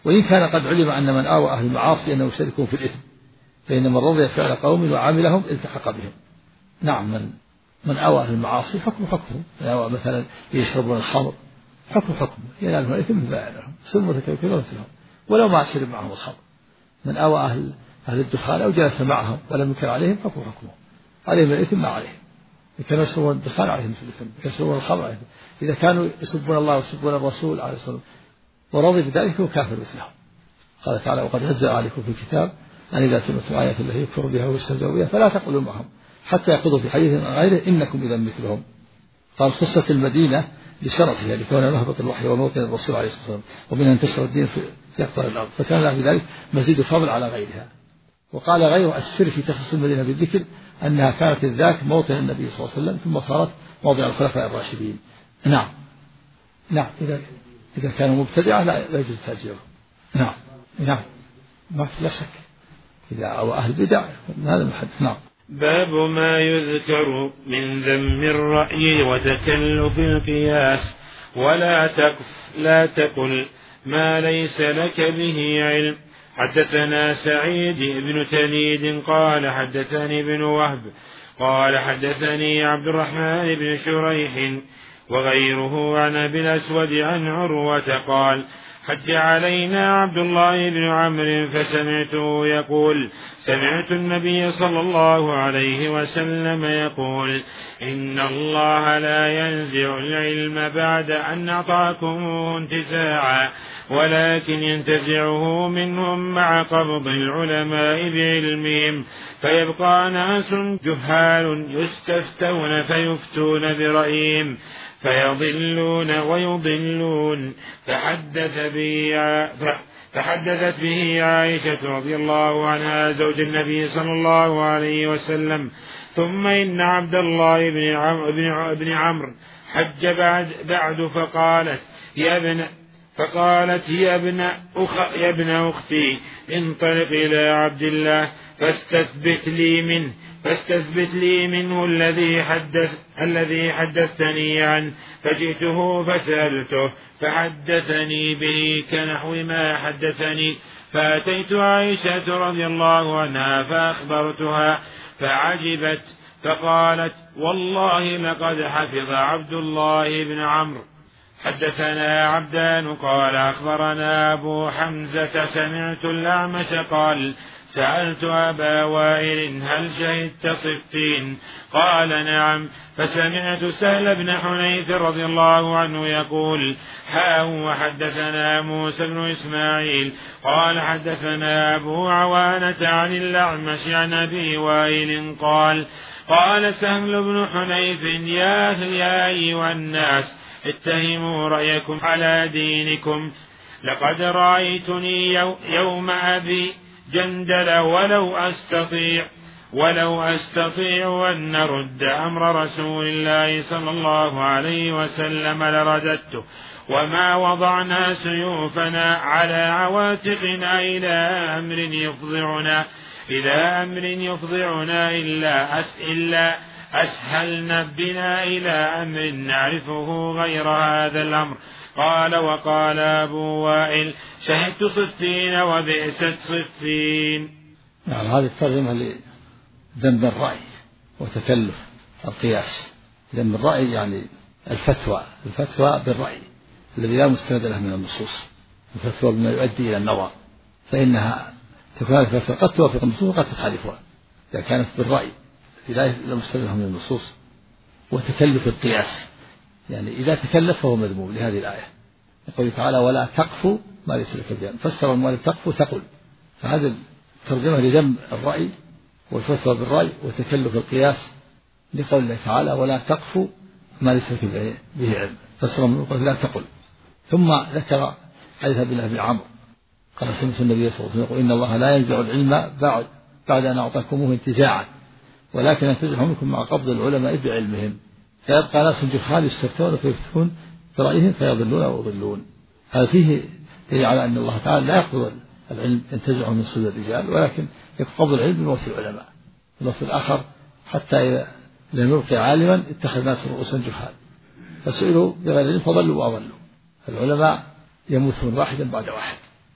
وإن كان قد علم أن من آوى أهل المعاصي أنه يشاركون في الإثم، فإن من رضي فعل قوم وعاملهم التحق بهم. نعم، من من آوى أهل المعاصي حكم حكمه، من آوى مثلا يشربون الخمر حكم حكمه، ينالهم الإثم مثل ما ينالهم، سم وتكلكلون مثلهم ولو ما شرب معهم الخمر. من آوى أهل أهل الدخان أو جلس معهم ولم ينكر عليهم حكم حكمه، عليهم الإثم ما عليهم. إذا كانوا يشربون الدخان عليهم الإثم، إذا يشربون الخمر عليهم. إذا كانوا يسبون الله ويسبون الرسول عليه الصلاة والسلام ورضي بذلك هو كافر مثلهم. قال تعالى: وقد نزل عليكم في الكتاب أن إذا سمعتم آيات الله يكفر بها ويستهزئ بها فلا تقولوا معهم حتى يخوضوا في حديث غيره إنكم إذا مثلهم. قال: خصت المدينة لشرفها لكونها مهبط الوحي وموطن الرسول عليه الصلاة والسلام، ومنها انتشر الدين في أقطار الأرض، فكان لها بذلك مزيد فضل على غيرها. وقال غيره السر في تخصيص المدينة بالذكر أنها كانت ذاك موطن النبي صلى الله عليه وسلم ثم صارت موضع الخلفاء الراشدين. نعم نعم إذا إذا كانوا مبتدعة لا يجوز تأجيرهم. نعم نعم ما في لا شك إذا أو أهل بدع هذا الحديث. نعم. باب ما يذكر من ذم الرأي وتكلف القياس. ولا تقف لا تقل ما ليس لك به علم. حدثنا سعيد بن تليد قال حدثني ابن وهب قال حدثني عبد الرحمن بن شريح وغيره عن أبي الأسود عن عروة قال: حج علينا عبد الله بن عمرو فسمعته يقول: سمعت النبي صلى الله عليه وسلم يقول: إن الله لا ينزع العلم بعد أن أعطاكموه انتزاعا، ولكن ينتزعه منهم مع قبض العلماء بعلمهم، فيبقى ناس جهال يستفتون فيفتون برأيهم فيضلون ويضلون. فحدث به فحدثت به عائشة رضي الله عنها زوج النبي صلى الله عليه وسلم. ثم إن عبد الله بن عمرو بن عمرو حج بعد, بعد فقالت: يا ابن فقالت يا ابن أخ يا ابن أختي انطلق إلى عبد الله فاستثبت لي منه فاستثبت لي منه الذي حدث الذي حدثتني عنه. فجئته فسألته فحدثني به كنحو ما حدثني. فأتيت عائشة رضي الله عنها فأخبرتها فعجبت فقالت: والله لقد حفظ عبد الله بن عمرو. حدثنا عبدان قال أخبرنا أبو حمزة سمعت الأعمش قال: سألت أبا وائل: هل شهدت صفين؟ قال: نعم. فسمعت سهل بن حنيف رضي الله عنه يقول: حاء وحدثنا موسى بن إسماعيل قال حدثنا أبو عوانة عن الأعمش عن أبي وائل قال: قال سهل بن حنيف: يا أيها الناس اتهموا رأيكم على دينكم. لقد رأيتني يوم أبي جندل ولو أستطيع ولو أستطيع أن نرد أمر رسول الله صلى الله عليه وسلم لرددته، وما وضعنا سيوفنا على عواتقنا إلى أمر يفضعنا إلى أمر يفضعنا إلا أس إلا أسهلنا بنا إلى أمر نعرفه غير هذا الأمر. قال: وقال أبو وائل: شهدت صفين وبئست صفين. نعم. هذه الترجمة لذنب الرأي وتكلف القياس. ذنب الرأي يعني الفتوى الفتوى بالرأي الذي لا مستند له من النصوص، الفتوى بما يؤدي إلى النظر، فإنها تكون الفتوى قد توافق النصوص وقد تخالفها إذا كانت بالرأي لا مستند له من النصوص. وتكلف القياس يعني إذا تكلف فهو مذموم لهذه الآية. يقول تعالى: ولا تقف ما ليس لك به. فسر المؤلف تقف تقل، فهذا الترجمة لذم الرأي والفتوى بالرأي وتكلف القياس لقول الله تعالى: ولا تقف ما ليس لك به علم. فسر المؤلف لا تقل. ثم ذكر حديث عبد الله بن عمرو قال: سمعت النبي صلى الله عليه وسلم يقول: إن الله لا ينزع العلم بعد بعد أن أعطاكموه انتزاعا، ولكن ينتزعه منكم مع قبض العلماء بعلمهم، فيبقى ناس جهال يستفتون فيفتون برأيهم فيضلون ويضلون. هذا فيه دليل على أن الله تعالى لا يقبض العلم ينتزعه من صدور الرجال، ولكن يقبض العلم بموت العلماء. اللفظ الآخر: حتى إذا لم يبقي عالما اتخذ ناس رؤوسا جهال فسئلوا بغير علم فضلوا وأضلوا. العلماء يموتون واحدا بعد واحد،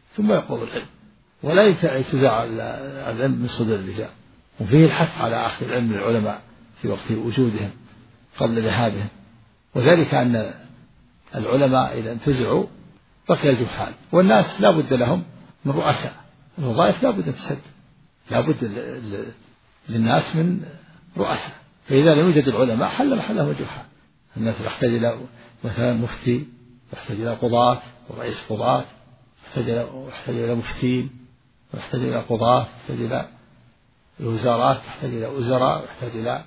ثم يقبض العلم، ولا ينتزع العلم من صدور الرجال. وفيه الحث على أخذ العلم من العلماء في وقت وجودهم قبل ذهابهم، وذلك أن العلماء إذا انتزعوا بقي الجهال، والناس لا بد لهم من رؤساء، الوظائف لا بد أن تسد، لا بد للناس من رؤساء، فإذا لم يوجد العلماء حل محلهم الجهال. الناس يحتاج إلى مثلا مفتي، يحتاج إلى قضاة ورئيس قضاة، يحتاج إلى مفتين، ويحتاج إلى قضاة، يحتاج إلى الوزارات، يحتاج إلى وزراء، يحتاج إلى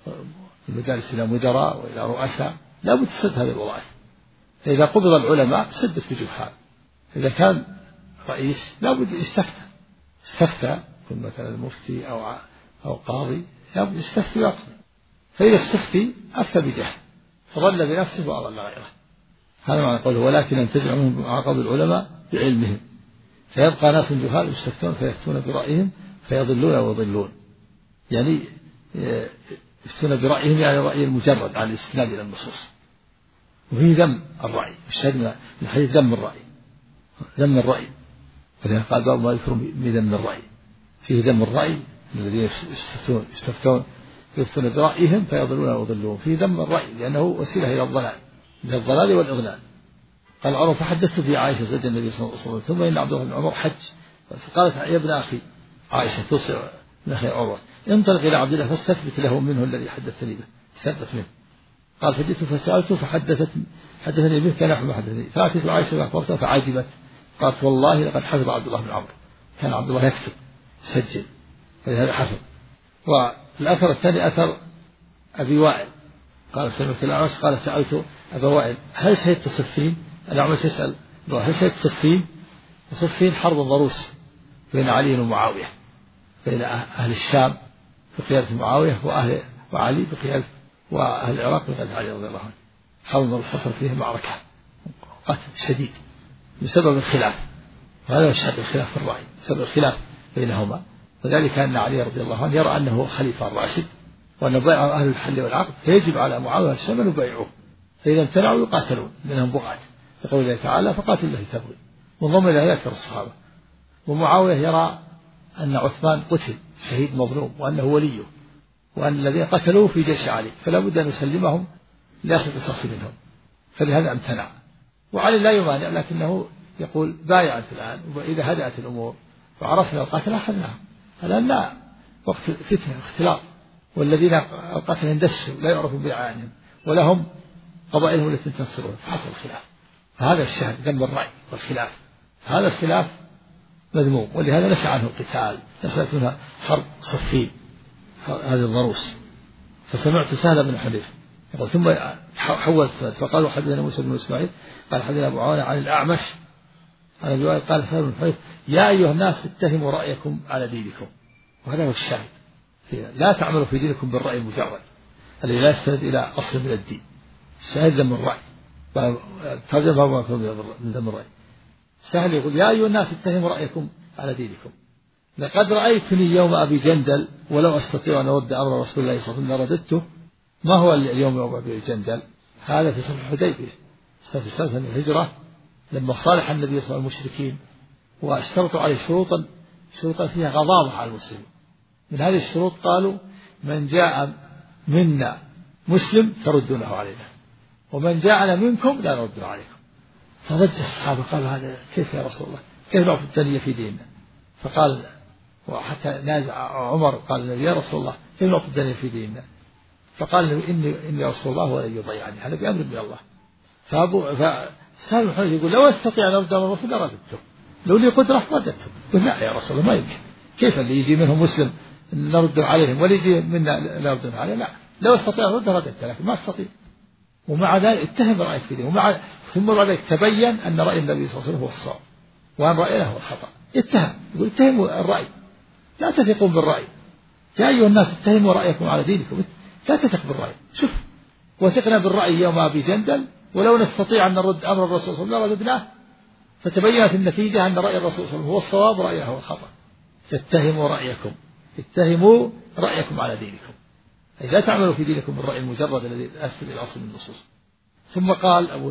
المدارس إلى مدراء وإلى رؤساء، لا بد تسد هذه الوظائف. فإذا قبض العلماء سدت الجهال. إذا كان رئيس لا بد يستفتى، استفتى يكون مثلا مفتي أو أو قاضي، لا بد يستفتي ويقضي، فإذا استفتي أفتى بجهل فضل بنفسه وأضل غيره. هذا معنى قوله ولكن ينتزع منهم عقب العلماء بعلمهم، فيبقى ناس جهال يستفتون فيفتون برأيهم فيضلون ويضلون، يعني يفتون برأيهم يعني رأي المجرد عن الاستناد إلى النصوص. وفيه ذم الرأي، الشاهد من الحديث ذم الرأي، ذم الرأي، ولذلك قال باب ما يذكر بذم الرأي، فيه ذم الرأي الذين يستفتون يستفتون يفتون برأيهم فيضلون ويضلون، فيه ذم الرأي لأنه وسيلة إلى الضلال، إلى الضلال والإضلال. قال عمر فحدثت في عائشة زوج النبي صلى الله عليه وسلم، ثم إن عبد الله بن عمر حج، فقالت يا ابن أخي عائشة توصي من أخي عمر انطلق إلى عبد الله فاستثبت له منه الذي حدثتني به، استثبت منه. قال فجئت فسألته فحدثت حدثني به كان نحو ما حدثني، فأتيت عائشة فأخبرتها فعجبت، قالت والله لقد حفظ عبد الله بن عمرو، كان عبد الله يكتب يسجل فلهذا حفظ. والأثر الثاني أثر أبي وائل قال سمعت الأعمش قال سألت أبا وائل هل شهدت صفين؟ الأعمش يسأل هل شهدت صفين؟ صفين حرب ضروس بين علي ومعاوية، بين أهل الشام بقيادة معاوية وأهل وعلي بقيادة وأهل العراق بقيادة علي رضي الله عنه. حرب ضروس حصلت فيه معركة قتل شديد بسبب الخلاف، وهذا الشاب الخلاف في الرأي بسبب الخلاف بينهما، وذلك أن علي رضي الله عنه يرى أنه خليفة الراشد وأن بيع أهل الحل والعقد، فيجب على معاوية الشام أن يبايعوه، فإذا امتنعوا يقاتلون لأنهم بغاة، يقول الله تعالى فقاتل التي تبغي، وانضم إلى ذلك الصحابة. ومعاوية يرى أن عثمان قتل شهيد مظلوم وأنه وليه، وأن الذين قتلوه في جيش علي فلا بد أن يسلمهم لأخذ القصاص منهم، فلهذا امتنع. وعلي لا يمانع لكنه يقول بايعت الآن، وإذا هدأت الأمور وعرفنا القتل أخذناهم، الآن لا وقت فتنة واختلاط، والذين القتل اندسوا لا يعرفون بأعيانهم ولهم قبائلهم التي تنصرون، فحصل الخلاف. فهذا الشهد ذم الرأي والخلاف، هذا الخلاف مذموم، ولهذا نشأ عنه القتال، نشأت منها حرب صفين هذه الضروس. فسمعت سهل بن حنيف يقول ثم حول السند فقالوا حدثنا موسى بن اسماعيل قال حدثنا ابو عوانة عن الاعمش عن ابي وائل قال سهل بن حنيف يا ايها الناس اتهموا رايكم على دينكم، وهذا هو الشاهد، لا تعملوا في دينكم بالراي المجرد الذي لا يستند الى اصل من الدين. الشاهد ذم الراي، ترجمه من ذم الراي. سهل يقول يا ايها الناس اتهموا رايكم على دينكم، لقد رايتني يوم ابي جندل ولو استطيع ان ارد امر رسول الله صلى الله عليه وسلم لرددته. ما هو اليوم يوم أبي جندل؟ هذا في صلح الحديبية في سنة الهجرة، لما صالح النبي صلى الله عليه وسلم المشركين واشترطوا عليه شروطا شروطا فيها غضاضة على المسلمين. من هذه الشروط قالوا من جاء منا مسلم تردونه علينا، ومن جاءنا منكم لا نرده عليكم. فضج الصحابة قالوا هذا كيف يا رسول الله، كيف نعطي الدنيا في ديننا؟ فقال وحتى نازع عمر قال النبي يا رسول الله كيف نعطي الدنيا في ديننا؟ فقال له إني إني رسول الله ولن يضيعني، هذا بأمر من الله. فأبو فسهل بن حنيف يقول لو استطيع أن أرد الرسول لرددته، لو لي قدرة رددته. قل لا يا رسول الله ما يمكن، كيف اللي يجي منهم مسلم نرد عليهم ولا يجي منا نرد عليه؟ لا، لو استطيع أن أرد رددته لكن ما استطيع. ومع ذلك اتهم رأيك في دين، ومع ثم بعد ذلك تبين أن رأي النبي صلى الله عليه وسلم هو الصواب وأن رأيه هو الخطأ. اتهم يقول اتهموا الرأي، لا تثقون بالرأي. يا أيها الناس اتهموا رأيكم على دينكم، لا تثق بالرأي. شوف وثقنا بالرأي يوم أبي جندل ولو نستطيع أن نرد أمر الرسول صلى الله عليه وسلم رددناه، فتبينت النتيجة أن رأي الرسول صلى الله عليه وسلم هو الصواب ورأيه هو الخطأ. فاتهموا رأيكم، اتهموا رأيكم على دينكم، أي لا تعملوا في دينكم بالرأي المجرد الذي لا يستند إلى أصل النصوص. ثم قال أبو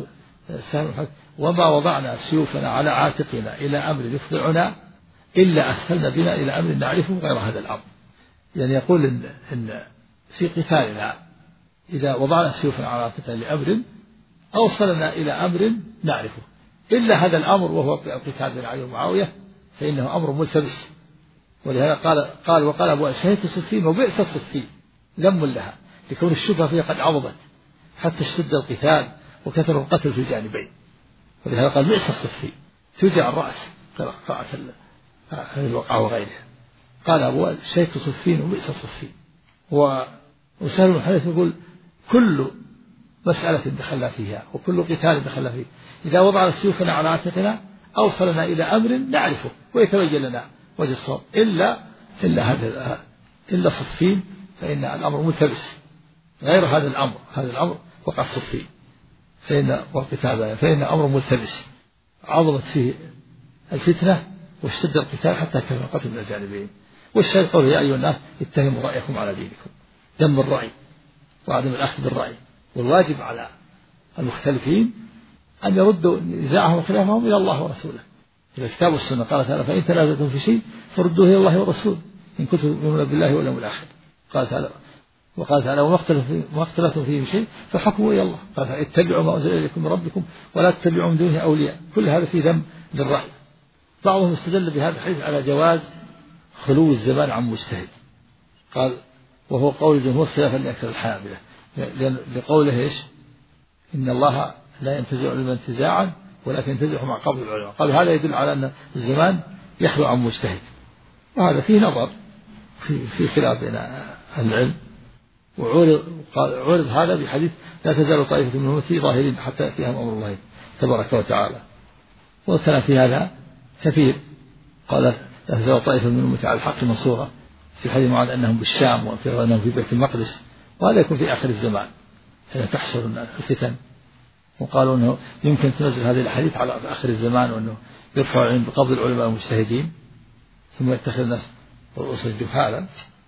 وما وضعنا سيوفنا على عاتقنا إلى أمر يفضعنا إلا أسهلنا بنا إلى أمر نعرفه غير هذا الأمر. يعني يقول إن, إن في قتالنا إذا وضعنا سيوفنا على عاتقنا لأمر أوصلنا إلى أمر نعرفه إلا هذا الأمر وهو قتال بين علي ومعاوية فإنه أمر ملتبس. ولهذا قال قال وقال أبو شهدت صفين وبئس الصفين ذم لها لكون الشبهة فيها قد عظمت حتى اشتد القتال وكثر القتل في الجانبين. ولهذا قال بئس الصفين توجع الرأس قراءة الوقعة وغيرها. قال أبو شهدت صفين وبئس الصفين. وسهل بن حنيفة يقول كل مسألة دخلنا فيها وكل قتال دخلنا فيه إذا وضعنا سيوفنا على عاتقنا أوصلنا إلى أمر نعرفه ويتبين لنا وجه الصواب إلا إلا هذا إلا صفين فإن الأمر ملتبس غير هذا الأمر. هذا الأمر وقع صفين فإن والقتال فإن أمر ملتبس عظمت فيه الفتنة واشتد القتال حتى كان القتل من الجانبين. والشيء قوله يا أيها الناس اتهموا رأيكم على دينكم ذم الرأي وعدم الأخذ بالرأي. والواجب على المختلفين أن يردوا نزاعهم وخلافهم إلى الله ورسوله. إذا كتاب السنة قال تعالى فإن تنازعتم في شيء فردوه إلى الله والرسول إن كنتم تؤمنون بالله واليوم الآخر. قال تعالى وقال تعالى وما اختلفتم فيه شيء فحكموا إلى الله. قال تعالى اتبعوا ما أنزل إليكم من ربكم ولا تتبعوا من دونه أولياء. كل هذا في ذم للرأي. بعضهم استدل بهذا الحديث على جواز خلو الزمان عن مجتهد. قال وهو قول الجمهور خلافا لأكثر الحنابلة لقوله إيش إن الله لا ينتزع العلم انتزاعا ولكن ينتزعه مع قبض العلماء. قال هذا يدل على أن الزمان يخلو عن مجتهد. وهذا فيه نظر في في خلاف بين العلم. وعرض عرض هذا بحديث لا تزال طائفة من أمتي ظاهرين حتى يأتيهم أمر الله تبارك وتعالى. وكان في هذا كثير. قال لا تزال طائفة من أمتي على الحق منصورة في حديث معاذ أنهم بالشام وفي أنهم في بيت المقدس. وهذا يكون في آخر الزمان حين تحصل الفتن. وقالوا أنه يمكن تنزل هذه الحديث على آخر الزمان وأنه يرفع عند قبض العلماء المجتهدين ثم يتخذ الناس رؤوس الجهالا.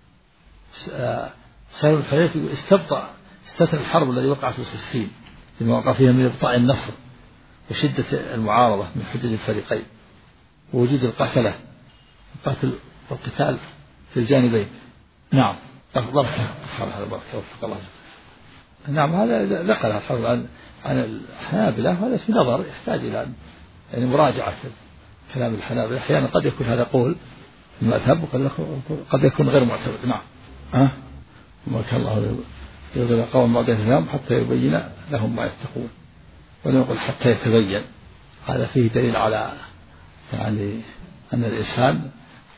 سهل بن حنيفة يقول استبطأ استثنى الحرب التي وقعت في صفين لما وقع فيها من إبطاء النصر وشدة المعارضة من حجج الفريقين ووجود القتلة القتل والقتال في الجانبين. نعم بركة هذا بركة وفق الله. نعم هذا نقل الحرب عن عن الحنابلة. هذا في نظر يحتاج إلى يعني مراجعة كلام الحنابلة. أحيانا قد يكون هذا قول المذهب وقد يكون غير معتمد. نعم ها ما كان الله يضل قوم بعد الإسلام حتى يبين لهم ما يتقون ونقول حتى يتبين. هذا فيه دليل على يعني أن الإنسان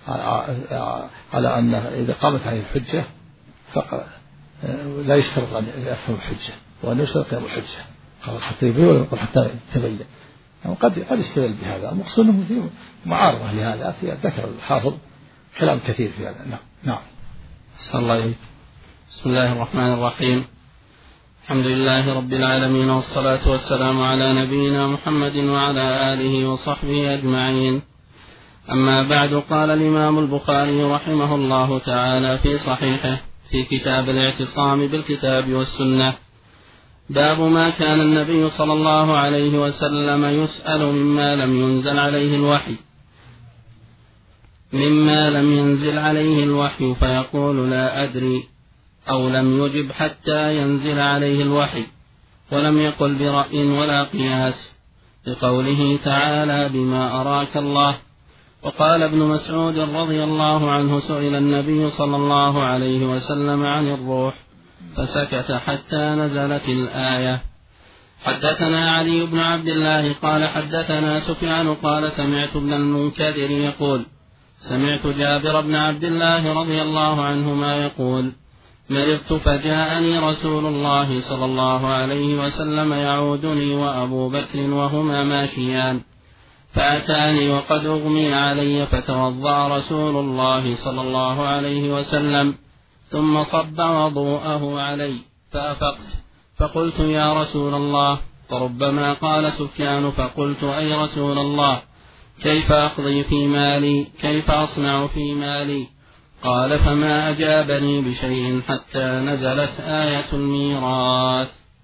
على أن إذا قامت عليه الحجة فقط لا يشترط أن يفهم الحجة وأن يشترط قيام الحجة. قال حتى يبين ويقول حتى يتبين. يعني قد قد يستدل بهذا مقصود أنه في معارضة لهذا. في ذكر الحافظ كلام كثير في هذا. نعم نعم. صلى الله عليه. بسم الله الرحمن الرحيم. الحمد لله رب العالمين والصلاة والسلام على نبينا محمد وعلى آله وصحبه أجمعين. أما بعد قال الإمام البخاري رحمه الله تعالى في صحيحه في كتاب الاعتصام بالكتاب والسنة باب ما كان النبي صلى الله عليه وسلم يسأل مما لم ينزل عليه الوحي مما لم ينزل عليه الوحي فيقول لا أدري أو لم يجب حتى ينزل عليه الوحي ولم يقل برأي ولا قياس لقوله تعالى بما أراك الله. وقال ابن مسعود رضي الله عنه سئل النبي صلى الله عليه وسلم عن الروح فسكت حتى نزلت الآية. حدثنا علي بن عبد الله قال حدثنا سفيان قال سمعت ابن المنكدر يقول سمعت جابر بن عبد الله رضي الله عنهما يقول مرضت فجاءني رسول الله صلى الله عليه وسلم يعودني وأبو بكر وهما ماشيان فأتاني وقد أغمي علي فتوضأ رسول الله صلى الله عليه وسلم ثم صب وضوءه علي فأفقت فقلت يا رسول الله. فربما قال سفيان فقلت أي رسول الله كيف أقضي في مالي كيف أصنع في مالي؟ قال فما أجابني بشيء حتى نزلت آية الميراث.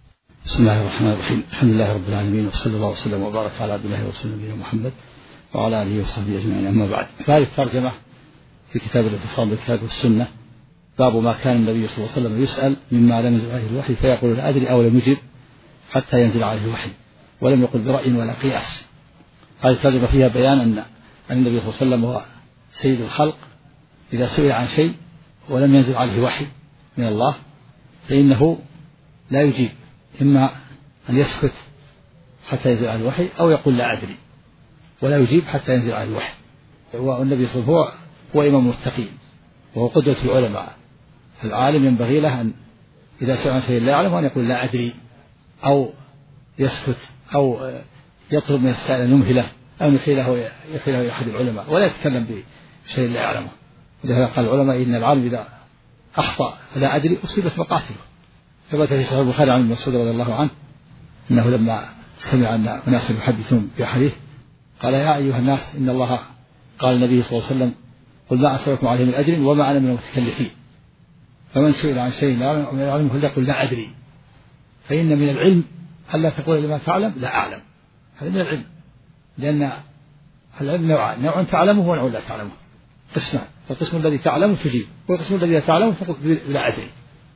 بسم الله الرحمن الرحيم. الحمد لله رب العالمين، وصلى الله وسلم وبارك على عبد الله ورسوله نبينا محمد وعلى آله وصحبه أجمعين. أما بعد، هذه الترجمة في كتاب الاعتصام بالكتاب والسنة، باب ما كان النبي صلى الله عليه وسلم يسأل مما لم ينزل عليه الوحي فيقول لا أدري أو لم يجب حتى ينزل عليه الوحي ولم يقل برأي ولا قياس. هذه الترجمة فيها بيان أن النبي صلى الله عليه وسلم هو سيد الخلق، إذا سئل عن شيء ولم ينزل عليه وحي من الله فإنه لا يجيب، إما أن يسكت حتى ينزل عليه الوحي أو يقول لا أدري، ولا يجيب حتى ينزل عليه الوحي. والنبي صلى الله عليه وسلم هو هو إمام المتقين وهو قدوة العلماء. العالم ينبغي له أن إذا سئل عن شيء لا يعلم أن يقول لا أدري، أو يسكت، أو يطلب من السائل أن يمهله أو يحيله يحيله أحد العلماء، ولا يتكلم بشيء لا يعلمه. لهذا قال العلماء إن العالم إذا أخطأ لا أدري أصيبت مقاتله. ثبت في صحيح البخاري عن ابن مسعود رضي الله عنه أنه لما سمع أن أناس يحدثون بحديث قال يا أيها الناس إن الله قال النبي صلى الله عليه وسلم قل ما أسألكم عليه من أجر وما أنا من المتكلفين، فمن سئل عن شيء لا يعلم فليقل لا أدري، فإن من العلم ألا تقول لما تعلم لا أعلم. هذا من العلم، لأن العلم نوعان، نوع تعلمه ونوع لا تعلمه، قسمان، فالقسم الذي تعلمه تجيب، والقسم الذي لا تعلمه تقول لا أدري.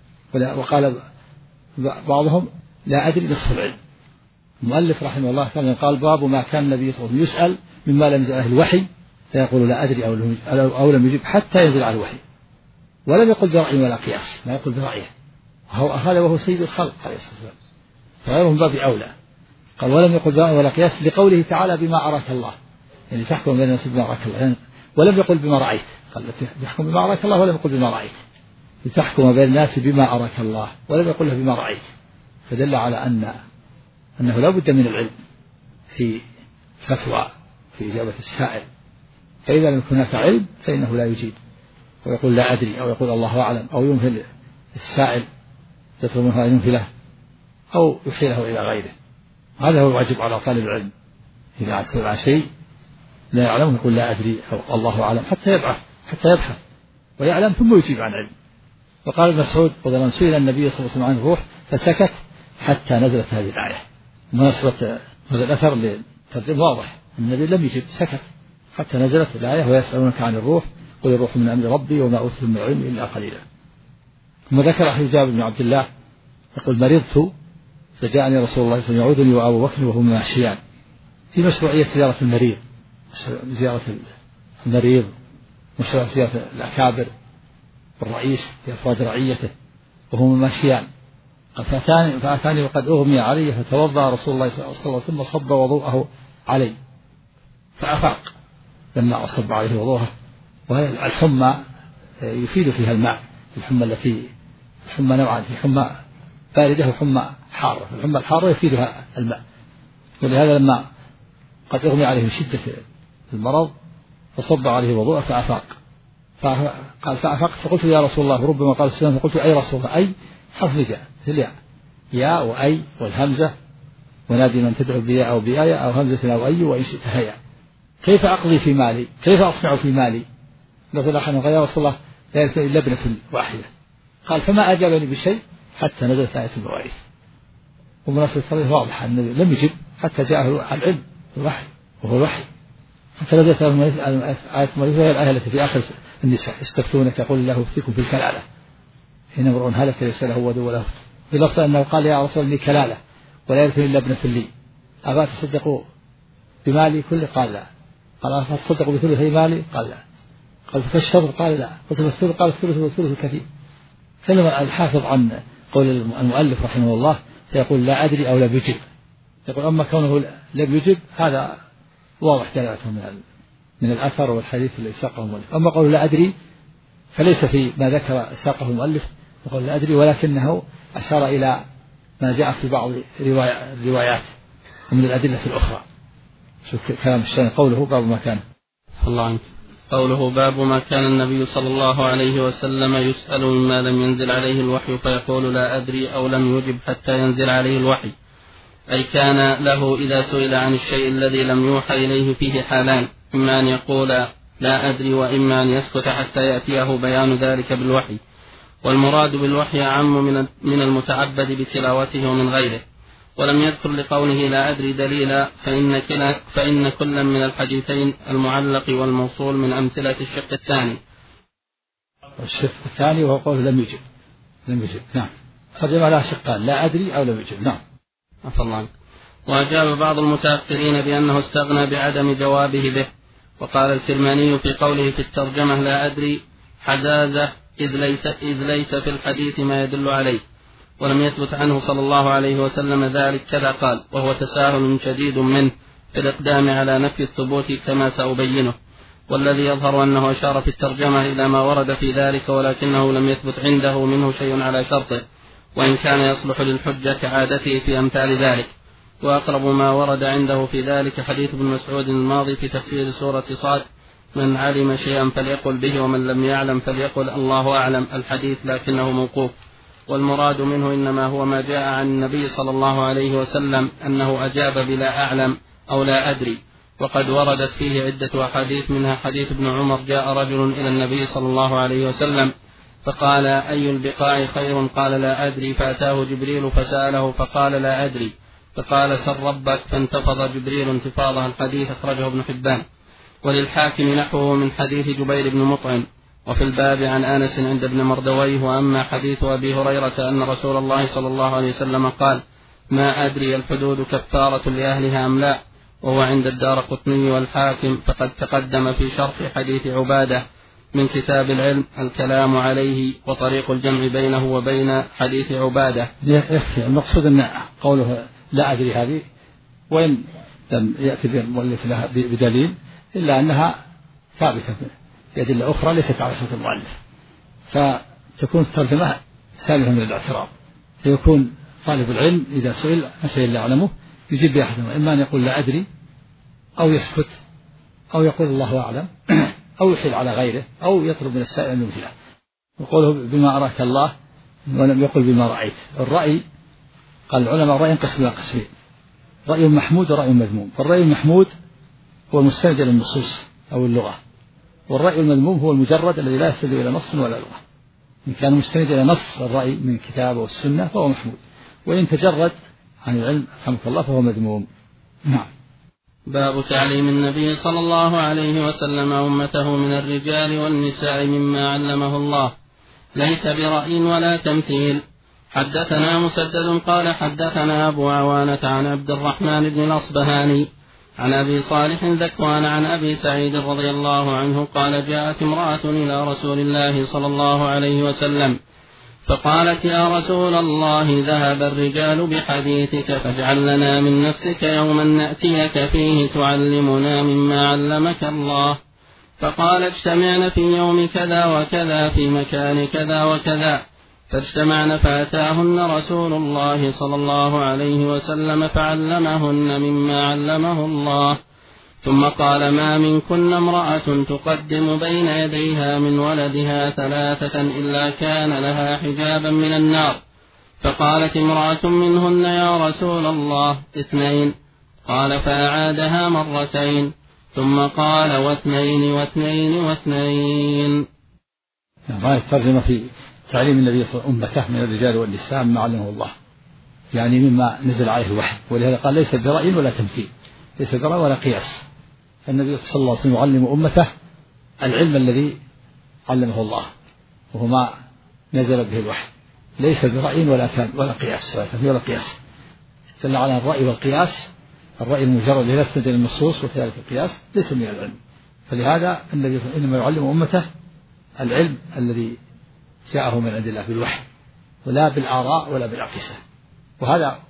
وقال بعضهم لا أدري نصف العلم. المؤلف رحمه الله كان قال باب ما كان النبي صلى الله عليه وسلم يسأل مما لم ينزل عليه الوحي فيقول لا أدري أو لم يجب حتى ينزل على الوحي، ولم يقل برأي ولا قياس، لا يقل برأيه، هذا وهو سيد الخلق عليه الصلاة والسلام، فغيرهم باب أولى. قال ولم يقل برأي ولا قياس لقوله تعالى بما أراك الله، يعني تحكم بين الناس بما أراك الله، يعني ولم يقل بما رأيت، قال يحكم بما أراك الله ولم يقل بما رأيت، لتحكم بين الناس بما أراك الله ولم يقل له بما رأيت، فدل على أن أنه لا بد من العلم في فتوى في إجابة السائل، فإذا لم يكن هناك علم فإنه لا يجيب ويقول لا أدري، أو يقول الله أعلم، أو يمهل السائل يطلب منه أن يمهله أو يحيله إلى غيره. هذا هو الواجب على طالب العلم، إذا سئل عن شيء لا يعلم يقول لا أدري أو الله أعلم حتى يبحث حتى يبحث ويعلم ثم يجيب عن علم. وقال ابن مسعود رضي الله عنه سئل النبي صلى الله عليه وسلم عن الروح فسكت حتى نزلت هذه الآية. مناسبة هذا الأثر للترجمة واضح، النبي لم يجب، سكت حتى نزلت الآية ويسألونك عن الروح قل الروح من أمر ربي وما أوتيتم من العلم إلا قليلا. ثم ذكر حديث جابر بن عبد الله يقول مرضت فجاءني رسول الله صلى الله عليه وسلم يعودني وأبو بكر وهما ماشيان، في مشروعية زيارة المريض، زيارة المريض مشروع زيارة الأكابر الرئيس لأفراد رعيته وهما ماشيان. فأتاني, فأتاني وقد أغمي علي فتوضأ رسول الله صلى الله عليه وسلم صب وضوءه علي فأفاق لما أصب عليه وضوءه. والحمى يفيد فيها الماء، الحمى التي الحمى نوعان، في حمى باردة وحمى حارة، الحمى الحارة يفيدها الماء، ولهذا لما قد أغمي عليه من شدة المرض فصب عليه وضوءه فأفاق، قال فأفقت فقلت يا رسول الله، ربما قال السلام فقلت أي رسول الله، أي حرف نداء الياء، يا وأي والهمزة ونادي من تدعو بياء أو بآية أو همزة أو أي وإن شئت هيا، كيف أقضي في مالي، كيف أصنع في مالي؟ نقول أخنا قال يا رسول الله لا يرث إلا ابنة واحدة، قال فما أجابني بشيء حتى نزلت آية المواريث. ومناسبة الصلاة واضحة، النبي لم يجب حتى جاءه العلم الوحي وهو الوحي، حتى نزلت آية المواريث وهي الآية التي في آخر النساء يستفتونك يقول الله يفتيكم في الكلالة حين امرؤ هلك ليس له ولد ولا أخت، بلفظ أنه قال يا رسول الله كلالة ولا يرثني إلا ابنة لي، أبا تصدقوا بمالي كله؟ قال لا. قال أتصدقوا بثلثي مالي؟ قال لا. قال فالشطر؟ قال لا. قلت فالثلث؟ قال الثلث والثلث كثير. كلمة الحافظ عن قول المؤلف رحمه الله فيقول لا أدري أو لا يجب، يقول أما كونه لم يجب هذا واضح دلالته من من الأثر والحديث اللي ساقه المؤلف. أما قول لا أدري فليس في ما ذكر ساقه المؤلف يقول لا أدري، ولكنه أشار إلى ما جاء في بعض الروايات ومن الأدلة الأخرى. شوف كلام الشيخ قوله باب ما كان الله عنك. قوله باب ما كان النبي صلى الله عليه وسلم يسأل مما لم ينزل عليه الوحي فيقول لا أدري أو لم يجب حتى ينزل عليه الوحي، أي كان له إذا سئل عن الشيء الذي لم يوحى إليه فيه حالان، إما أن يقول لا أدري وإما أن يسكت حتى يأتيه بيان ذلك بالوحي. والمراد بالوحي أعم من المتعبد بتلاوته ومن غيره، ولم يذكر لقوله لا أدري دليلا، فإن, كلا فإن كلا من الحديثين المعلق والموصول من أمثلة الشق الثاني. الشق الثاني وهو قوله لم يجب لم يجب نعم، ترجم على شقان لا أدري أو لم يجب. نعم. عفى الله. وأجاب بعض المتأخرين بأنه استغنى بعدم جوابه به، وقال الكرماني في قوله في الترجمة لا أدري حجازة إذ ليس, إذ ليس في الحديث ما يدل عليه، ولم يثبت عنه صلى الله عليه وسلم ذلك كذا قال، وهو تساهل شديد منه في الإقدام على نفي الثبوت كما سأبينه. والذي يظهر أنه أشار في الترجمة إلى ما ورد في ذلك، ولكنه لم يثبت عنده منه شيء على شرطه، وإن كان يصلح للحجة كعادته في أمثال ذلك. وأقرب ما ورد عنده في ذلك حديث ابن مسعود الماضي في تفسير سورة صاد: من علم شيئا فليقل به ومن لم يعلم فليقل الله أعلم، الحديث لكنه موقوف، والمراد منه إنما هو ما جاء عن النبي صلى الله عليه وسلم أنه أجاب بلا أعلم أو لا أدري. وقد وردت فيه عدة أحاديث، منها حديث ابن عمر: جاء رجل إلى النبي صلى الله عليه وسلم فقال: أي البقاع خير؟ قال: لا أدري. فأتاه جبريل فسأله فقال: لا أدري. فقال: سل ربك. فانتفض جبريل انتفاضها. الحديث أخرجه ابن حبان. وللحاكم نحوه من حديث جبير بن مطعم. وفي الباب عن آنس عند ابن مردويه. وأما حديث أبي هريرة أن رسول الله صلى الله عليه وسلم قال: ما أدري الحدود كفارة لأهلها أم لا، وهو عند الدارقطني والحاكم، فقد تقدم في شرح حديث عبادة من كتاب العلم الكلام عليه وطريق الجمع بينه وبين حديث عبادة. المقصود أن قوله لا أدري هذه وإن لم يأتي المؤلف لها بدليل إلا أنها ثابتة بأدلة أخرى ليست على شرط المؤلف، فتكون الترجمة سالمة من الاعتراض، فيكون طالب العلم إذا سئل عن شيء لا يعلمه يجيب بأحدهما، إما أن يقول لا أدري أو يسكت أو يقول الله أعلم أو يحيل على غيره أو يطلب من السائل أن يمهله. وقوله بما أراك الله ولم يقل بما رأيت. الرأي قال العلماء رأي ينقسم إلى قسمين: رأي محمود ورأي مذموم. فالرأي المحمود هو المستند إلى النصوص أو اللغة، والرأي المذموم هو المجرد الذي لا يستند إلى نص ولا لغة. إن كان مستند إلى نص الرأي من الكتاب والسنة فهو محمود، وإن تجرد عن العلم رحمك الله فهو مذموم. نعم. باب تعليم النبي صلى الله عليه وسلم أمته من الرجال والنساء مما علمه الله، ليس برأي ولا تمثيل. حدثنا مسدد قال حدثنا أبو عوانة عن عبد الرحمن بن الأصبهاني عن أبي صالح ذكوان عن أبي سعيد رضي الله عنه قال: جاءت امرأة إلى رسول الله صلى الله عليه وسلم فقالت: يا رسول الله، ذهب الرجال بحديثك، فاجعل لنا من نفسك يوما نأتيك فيه تعلمنا مما علمك الله. فقال: اجتمعن في يوم كذا وكذا في مكان كذا وكذا. فاجتمعن فأتاهن رسول الله صلى الله عليه وسلم فعلمهن مما علمه الله. ثم قال: ما منكن امرأة تقدم بين يديها من ولدها ثلاثة إلا كان لها حجابا من النار. فقالت امرأة منهن: يا رسول الله، اثنين. قال: فأعادها مرتين، ثم قال: واثنين واثنين واثنين. هذه الترجمة في تعليم النبي صلى الله عليه وسلم أمته من الرجال والنساء مما علمه الله، يعني مما نزل عليه الوحي. ولهذا قال: ليس برأي ولا تمثيل، ليس برأي ولا قياس. النبي صلى الله عليه وسلم يعلم أمته العلم الذي علمه الله، وهو ما نزل به الوحي، ليس برأي ولا ولا قياس ولا تمثيل ولا قياس. دل على الرأي والقياس. الرأي المجرد الذي يستند إلى النصوص، وكذلك القياس ليس من العلم. فلهذا النبي إنما يعلم أمته العلم الذي جاءه من عند الله بالوحي، ولا بالآراء ولا بالأقيسة. وهذا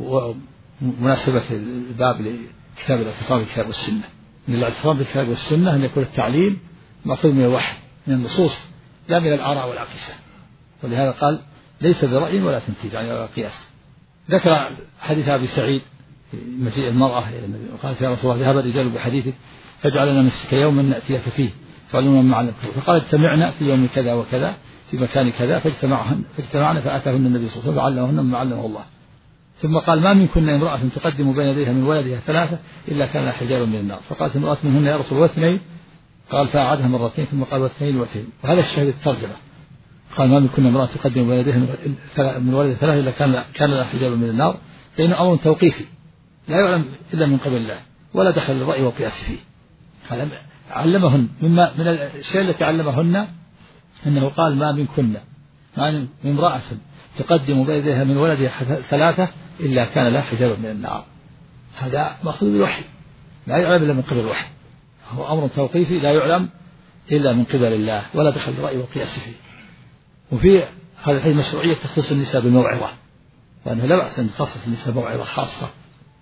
مناسبة الباب لكتاب الاعتصام بالكتاب والسنة. من الاعتصام بالكتاب والسنة أن يكون التعليم مأخوذ من الوحي، من النصوص، لا من الآراء والأقيسة. ولهذا قال: ليس برأي ولا تمثيل، يعني ولا قياس. ذكر حديث أبي سعيد مجيء المرأة إلى النبي وقالت: يا رسول الله، ذهب الرجال بحديثك فاجعل لنا نفسك يوما نأتيك فيه تعلمنا مما علمك. فقالت: اجتمعنا في يوم كذا وكذا في مكان كذا. فاجتمعنا فاجتمعنا فأتاهن النبي صلى الله عليه وسلم فعلمهن مما علمه الله. ثم قال: ما منكن امرأة تقدم بين يديها من ولدها ثلاثة إلا كان لها حجابا من النار. فقالت امرأة منهن: يا رسول الله، واثنين. قال: فأعادها مرتين، ثم قال: واثنين واثنين. وهذا الشاهد الترجمة. قال: ما منكن امرأة تقدم بين يديها من ولدها ثلاثة إلا كان كان لها حجابا من النار. فإنه أمر توقيفي لا يعلم إلا من قبل الله ولا دخل الرأي والقياس فيه. علمهن مما من الشيء التي علمهن أنه قال ما منكن ما من امرأة تقدم بين يديها من ولدها ثلاثة إلا كان لها حجاب من النار. هذا مأخوذ بالوحي لا يعلم إلا من قبل الوحي، هو أمر توقيفي لا يعلم إلا من قبل الله ولا دخل الرأي والقياس فيه. وفي هذا الحديث مشروعية تخصيص النساء بالموعظة، وأنه لا بأس أن تخصص النساء موعظة خاصة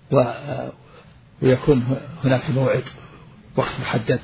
ويكون هناك موعد وقت محدد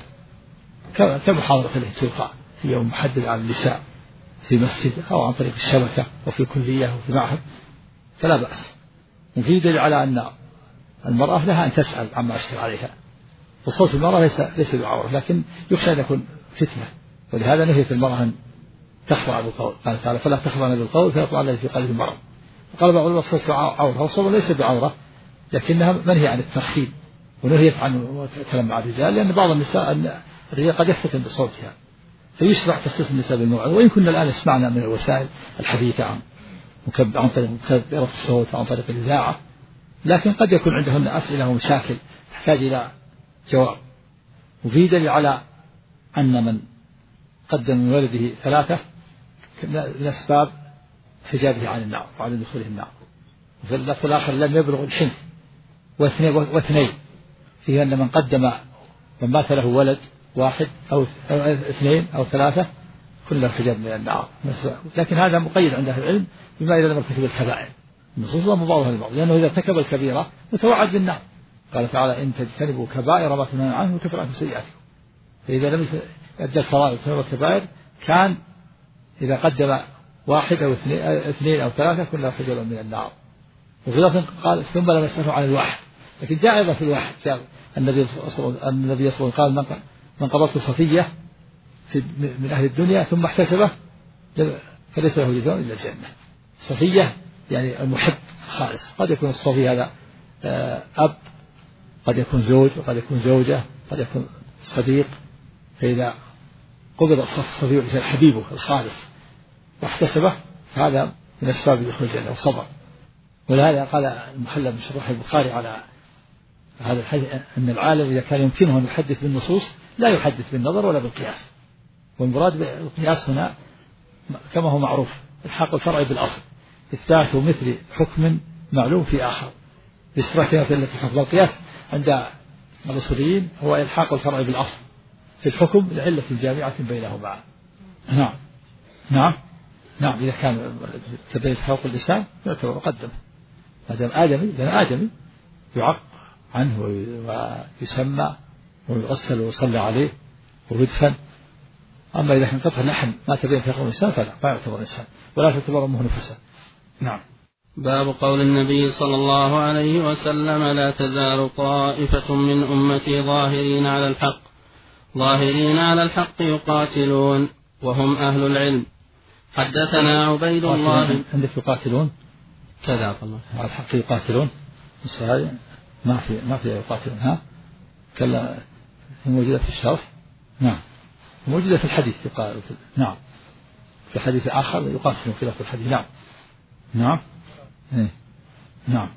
كمحاضرة التي تلقى في يوم محدد على النساء في مسجد أو عن طريق الشبكة وفي كلية وفي معهد فلا بأس. وفي دليل على أن المرأة لها أن تسأل عما أشكل عليها، وصوت المرأة ليس ليس بعورة، لكن يخشى أن يكون فتنة، ولهذا نهيت المرأة أن تخضع بالقول، قال تعالى فلا تخضعن بالقول فيطمع الذي في قلبه مرض. وقال بعض العلماء صوت عورة، والصوت ليس بعورة لكنها منهي عن الترخيم ونهيت عن الكلام مع الرجال، لأن بعض النساء الرجال قد يفتتن بصوتها فيشرع تخصيص النساء بالموعظة. وإن كنا الآن سمعنا من الوسائل الحديثة عن عن طريق مكبرة الصوت عن طريق الإذاعة، لكن قد يكون عندهن أسئلة ومشاكل تحتاج إلى جواب. وفي دليل على أن من قدم من ولده ثلاثة من أسباب حجابه عن النار وعن دخوله النار. وفي اللفظ الآخر لم يبلغ الحنث واثنين واثنين، فيه أن من قدم من مات له ولد واحد أو اثنين أو ثلاثة كل الحجاب من النار. لكن هذا مقيد عند أهل العلم بما إذا لم يرتكب الكبائر، النصوص مبعوضة للبعض، لأنه إذا ارتكب الكبيرة متوعد بالنار. قال تعالى إن تجتنبوا كبائر ما تنهون عنه وكفر عنكم سيئاتكم. فإذا لم يؤدى الفرائض وتنبوا الكبائر كان إذا قدم واحد أو اثنين أو ثلاثة كل الحجاب من النار. وفي لفظ قال ثم لم يسأله عن الواحد، لكن جاء أيضا في الواحد جاء النبي صلى الله عليه وسلم قال من قبضت صفية من أهل الدنيا ثم احتسبه فليس له جزاء إلا الجنة. صفية يعني المحب خالص، قد يكون الصفي هذا أب، قد يكون زوج، وقد يكون زوجة، قد يكون صديق. فإذا قبض الصفي الإنسان حبيبه الخالص واحتسبه فهذا من أسباب دخول الجنة وصبر. ولهذا قال المحلى بن شرح البخاري على هذا الحديث أن العالم إذا كان يمكنه أن يحدث بالنصوص لا يحدث بالنظر ولا بالقياس. والمراد بالقياس هنا كما هو معروف الحاق الفرع بالأصل، إثبات مثل حكم معلوم في آخر باشتراك في التي حفظ. القياس عند الأصوليين هو إلحاق الفرع بالأصل في الحكم لعلة جامعة بينهما. نعم نعم نعم إذا كان تبين حقوق اللسان يعتبر مقدم، ما دام آدمي لأن آدمي يعق عنه ويسمى ويغسل ويصلى عليه ويدفن. أما إذا كان قطع لحم ما تبين حقوق اللسان فلا ما يعتبر إنسان ولا تعتبر أمه نفسا. نعم. باب قول النبي صلى الله عليه وسلم لا تزال طائفة من أمتي ظاهرين على الحق ظاهرين على الحق يقاتلون وهم أهل العلم. حدثنا عبيد الله. عندك يقاتلون كذا الله على الحق يقاتلون ما في ما في يقاتلون ها كلا موجودة في الشرح. نعم موجودة في الحديث يقال. نعم في حديث آخر يقاتلون في الحديث. نعم نعم إيه. نعم.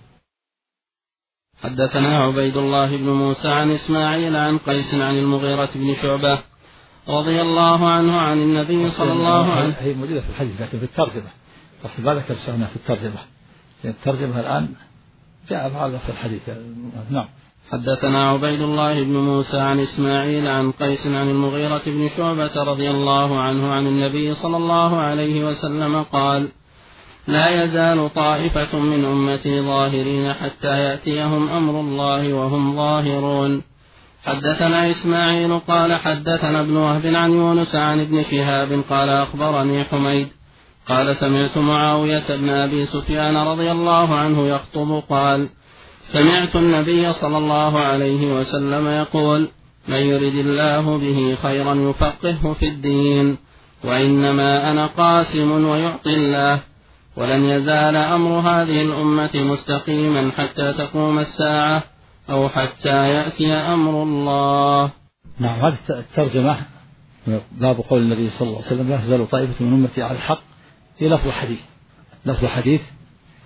حدثنا عبيد الله بن موسى عن إسماعيل عن قيس عن المغيرة بن شعبة رضي الله عنه عن النبي صلى الله عليه وسلم. هي موجودة في الحديث لكن في الترجمة، أصل ما ذكر شأنها في الترجمة، لأن الترجمة الآن جاء بعض في الحديث. نعم. حدثنا عبيد الله بن موسى عن إسماعيل عن قيس عن المغيرة بن شعبة رضي الله عنه عن النبي صلى الله عليه وسلم قال لا يزال طائفة من أمتي ظاهرين حتى يأتيهم أمر الله وهم ظاهرون. حدثنا إسماعيل قال حدثنا ابن وهب عن يونس عن ابن شهاب قال أخبرني حميد قال سمعت معاوية بن أبي سفيان رضي الله عنه يخطب قال سمعت النبي صلى الله عليه وسلم يقول من يرد الله به خيرا يفقهه في الدين وإنما أنا قاسم ويعطي الله ولن يزال أمر هذه الأمة مستقيما حتى تقوم الساعة أو حتى يأتي أمر الله. نعم هذه الترجمة باب قول النبي صلى الله عليه وسلم لا تزال طائفة من أمتي على الحق هي لفظ حديث. لفظ حديث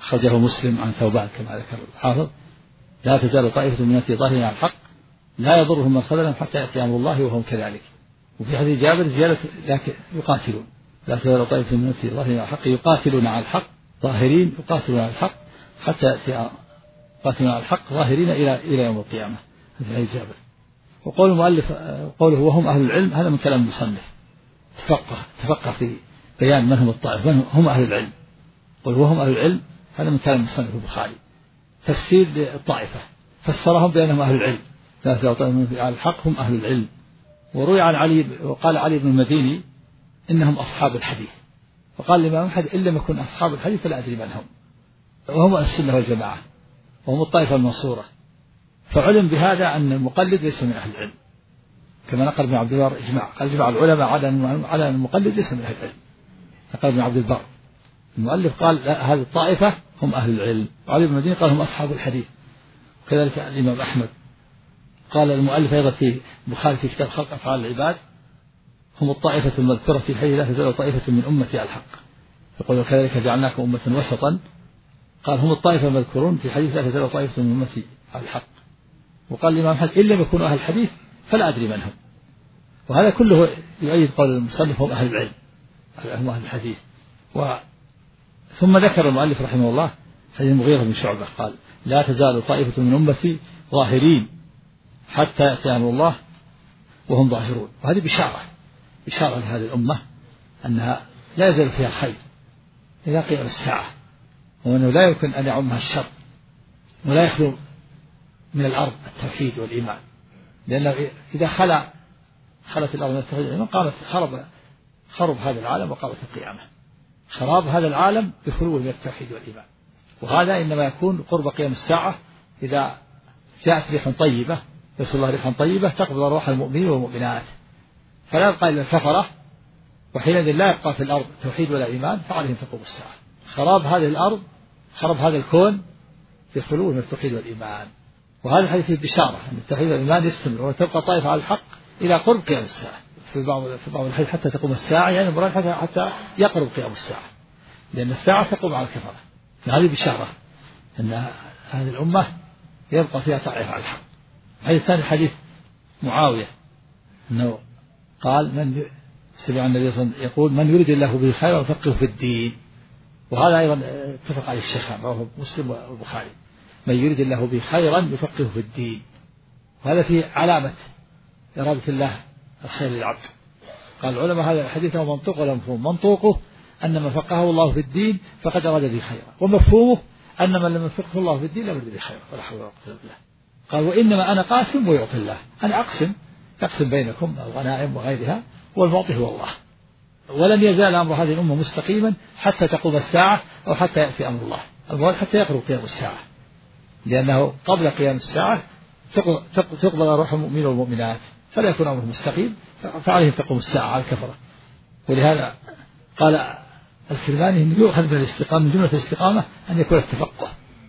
أخرجه مسلم عن ثوبان كما ذكر الحافظ: لا تزال طائفة من أمتي ظاهرين على الحق لا يضرهم من خذلهم حتى يأتي أمر الله وهم كذلك. وفي حديث جابر زيادة: لكن يقاتلون. لا تزال طائفة من أمتي ظاهرين على الحق يقاتلون على الحق ظاهرين يقاتلون على الحق حتى يأتي يقاتلون على الحق ظاهرين إلى إلى يوم القيامة. هذا حديث جابر. وقول المؤلف قوله وهم أهل العلم هذا من كلام المصنف، تفقه تفقه في بيان من هم الطائفة، من هم أهل العلم. قل وهم أهل العلم هذا من كلام المصنف البخاري، تفسير للطائفة فسرهم بأنهم أهل العلم. لا تزال طائفة من على الحق هم أهل العلم. وروي عن علي وقال علي بن المديني إنهم أصحاب الحديث، وقال الإمام أحمد إن لم يكن أصحاب الحديث فلا أدري من هم، وهم السنة والجماعة وهم الطائفة المنصورة. فعلم بهذا أن المقلد ليس من أهل العلم، كما نقل ابن عبد البر إجماع أجمع العلماء على على أن المقلد ليس من أهل العلم. نقل ابن عبد البر المؤلف قال لا، هذه الطائفة هم أهل العلم. وعلي بن المديني قال هم أصحاب الحديث. وكذلك الإمام أحمد قال المؤلف أيضا في البخاري في كتاب خلق أفعال العباد: هم الطائفة المذكورة في الحديث لا تزال طائفة من أمتي على الحق. يقول وكذلك جعلناكم أمة وسطا. قال هم الطائفة المذكورون في الحديث لا تزال طائفة من أمتي على الحق. وقال الإمام أحمد إن لم يكونوا أهل الحديث فلا أدري من هم. وهذا كله يؤيد قول المصنف هم أهل العلم، هم أهل الحديث. و ثم ذكر المؤلف رحمه الله حديث المغيرة بن شعبة قال لا تزال طائفة من أمتي ظاهرين حتى يأتي أمر الله وهم ظاهرون. وهذه بشارة بشارة لهذه الأمة أنها لا يزال فيها خير إلى قيام الساعة، وأنه لا يمكن أن يعمها الشر، ولا يخلو من الأرض التوحيد والإيمان، لأنه إذا خلع خلت الأرض من التوحيد والإيمان قامت خرب خرب هذا العالم وقامت القيامة. خراب هذا العالم بخلوه من التوحيد والإيمان. وهذا إنما يكون قرب قيام الساعة إذا جاءت ريح طيبة، يرسل الله ريحا طيبة تقبض أرواح المؤمنين والمؤمنات، فلا يبقى إلا الكفرة، وحينئذ لا يبقى في الأرض توحيد ولا إيمان، فعليهم تقوم الساعة. خراب هذه الأرض خراب هذا الكون بخلوه من التوحيد والإيمان. وهذا الحديث فيه بشارة أن التوحيد والإيمان يستمر وتبقى طائفة على الحق إلى قرب قيام الساعة. في بعض في بعض الحديث حتى تقوم الساعة، يعني المراد حتى حتى يقرب قيام الساعة، لأن الساعة تقوم على الكفرة. هذه بشارة أن هذه الأمة يبقى فيها طائفة على الحق. الحديث الثاني حديث معاوية أنه قال من سمع النبي صلى الله عليه وسلم يقول من يريد الله به خيرا يفقهه في الدين. وهذا أيضا اتفق عليه الشيخان رواه مسلم والبخاري: من يريد الله به خيرا يفقهه في الدين. وهذا فيه علامة إرادة الله الخير للعبد. قال العلماء هذا الحديث له منطوق ولا مفهوم. منطوقه أن من فقهه الله في الدين فقد أراد به خيرا، ومفهومه أن من لم يفقهه الله في الدين لم يرد به خيرا، ولا حول ولا قوة إلا بالله. قال وإنما أنا قاسم ويعطي الله، أنا أقسم أقسم بينكم الغنائم وغيرها، والمعطي هو الله. ولن يزال أمر هذه الأمة مستقيما حتى تقوم الساعة أو حتى يأتي أمر الله، المراد حتى يقرب قيام الساعة، لأنه قبل قيام الساعة تقبل روح المؤمنين والمؤمنات، فلا يكون أمره مستقيم، فعليهم تقوم الساعة على الكفرة. ولهذا قال الكرماني أن يؤخذ من الاستقامة، من جملة الاستقامة أن يكون التفقه،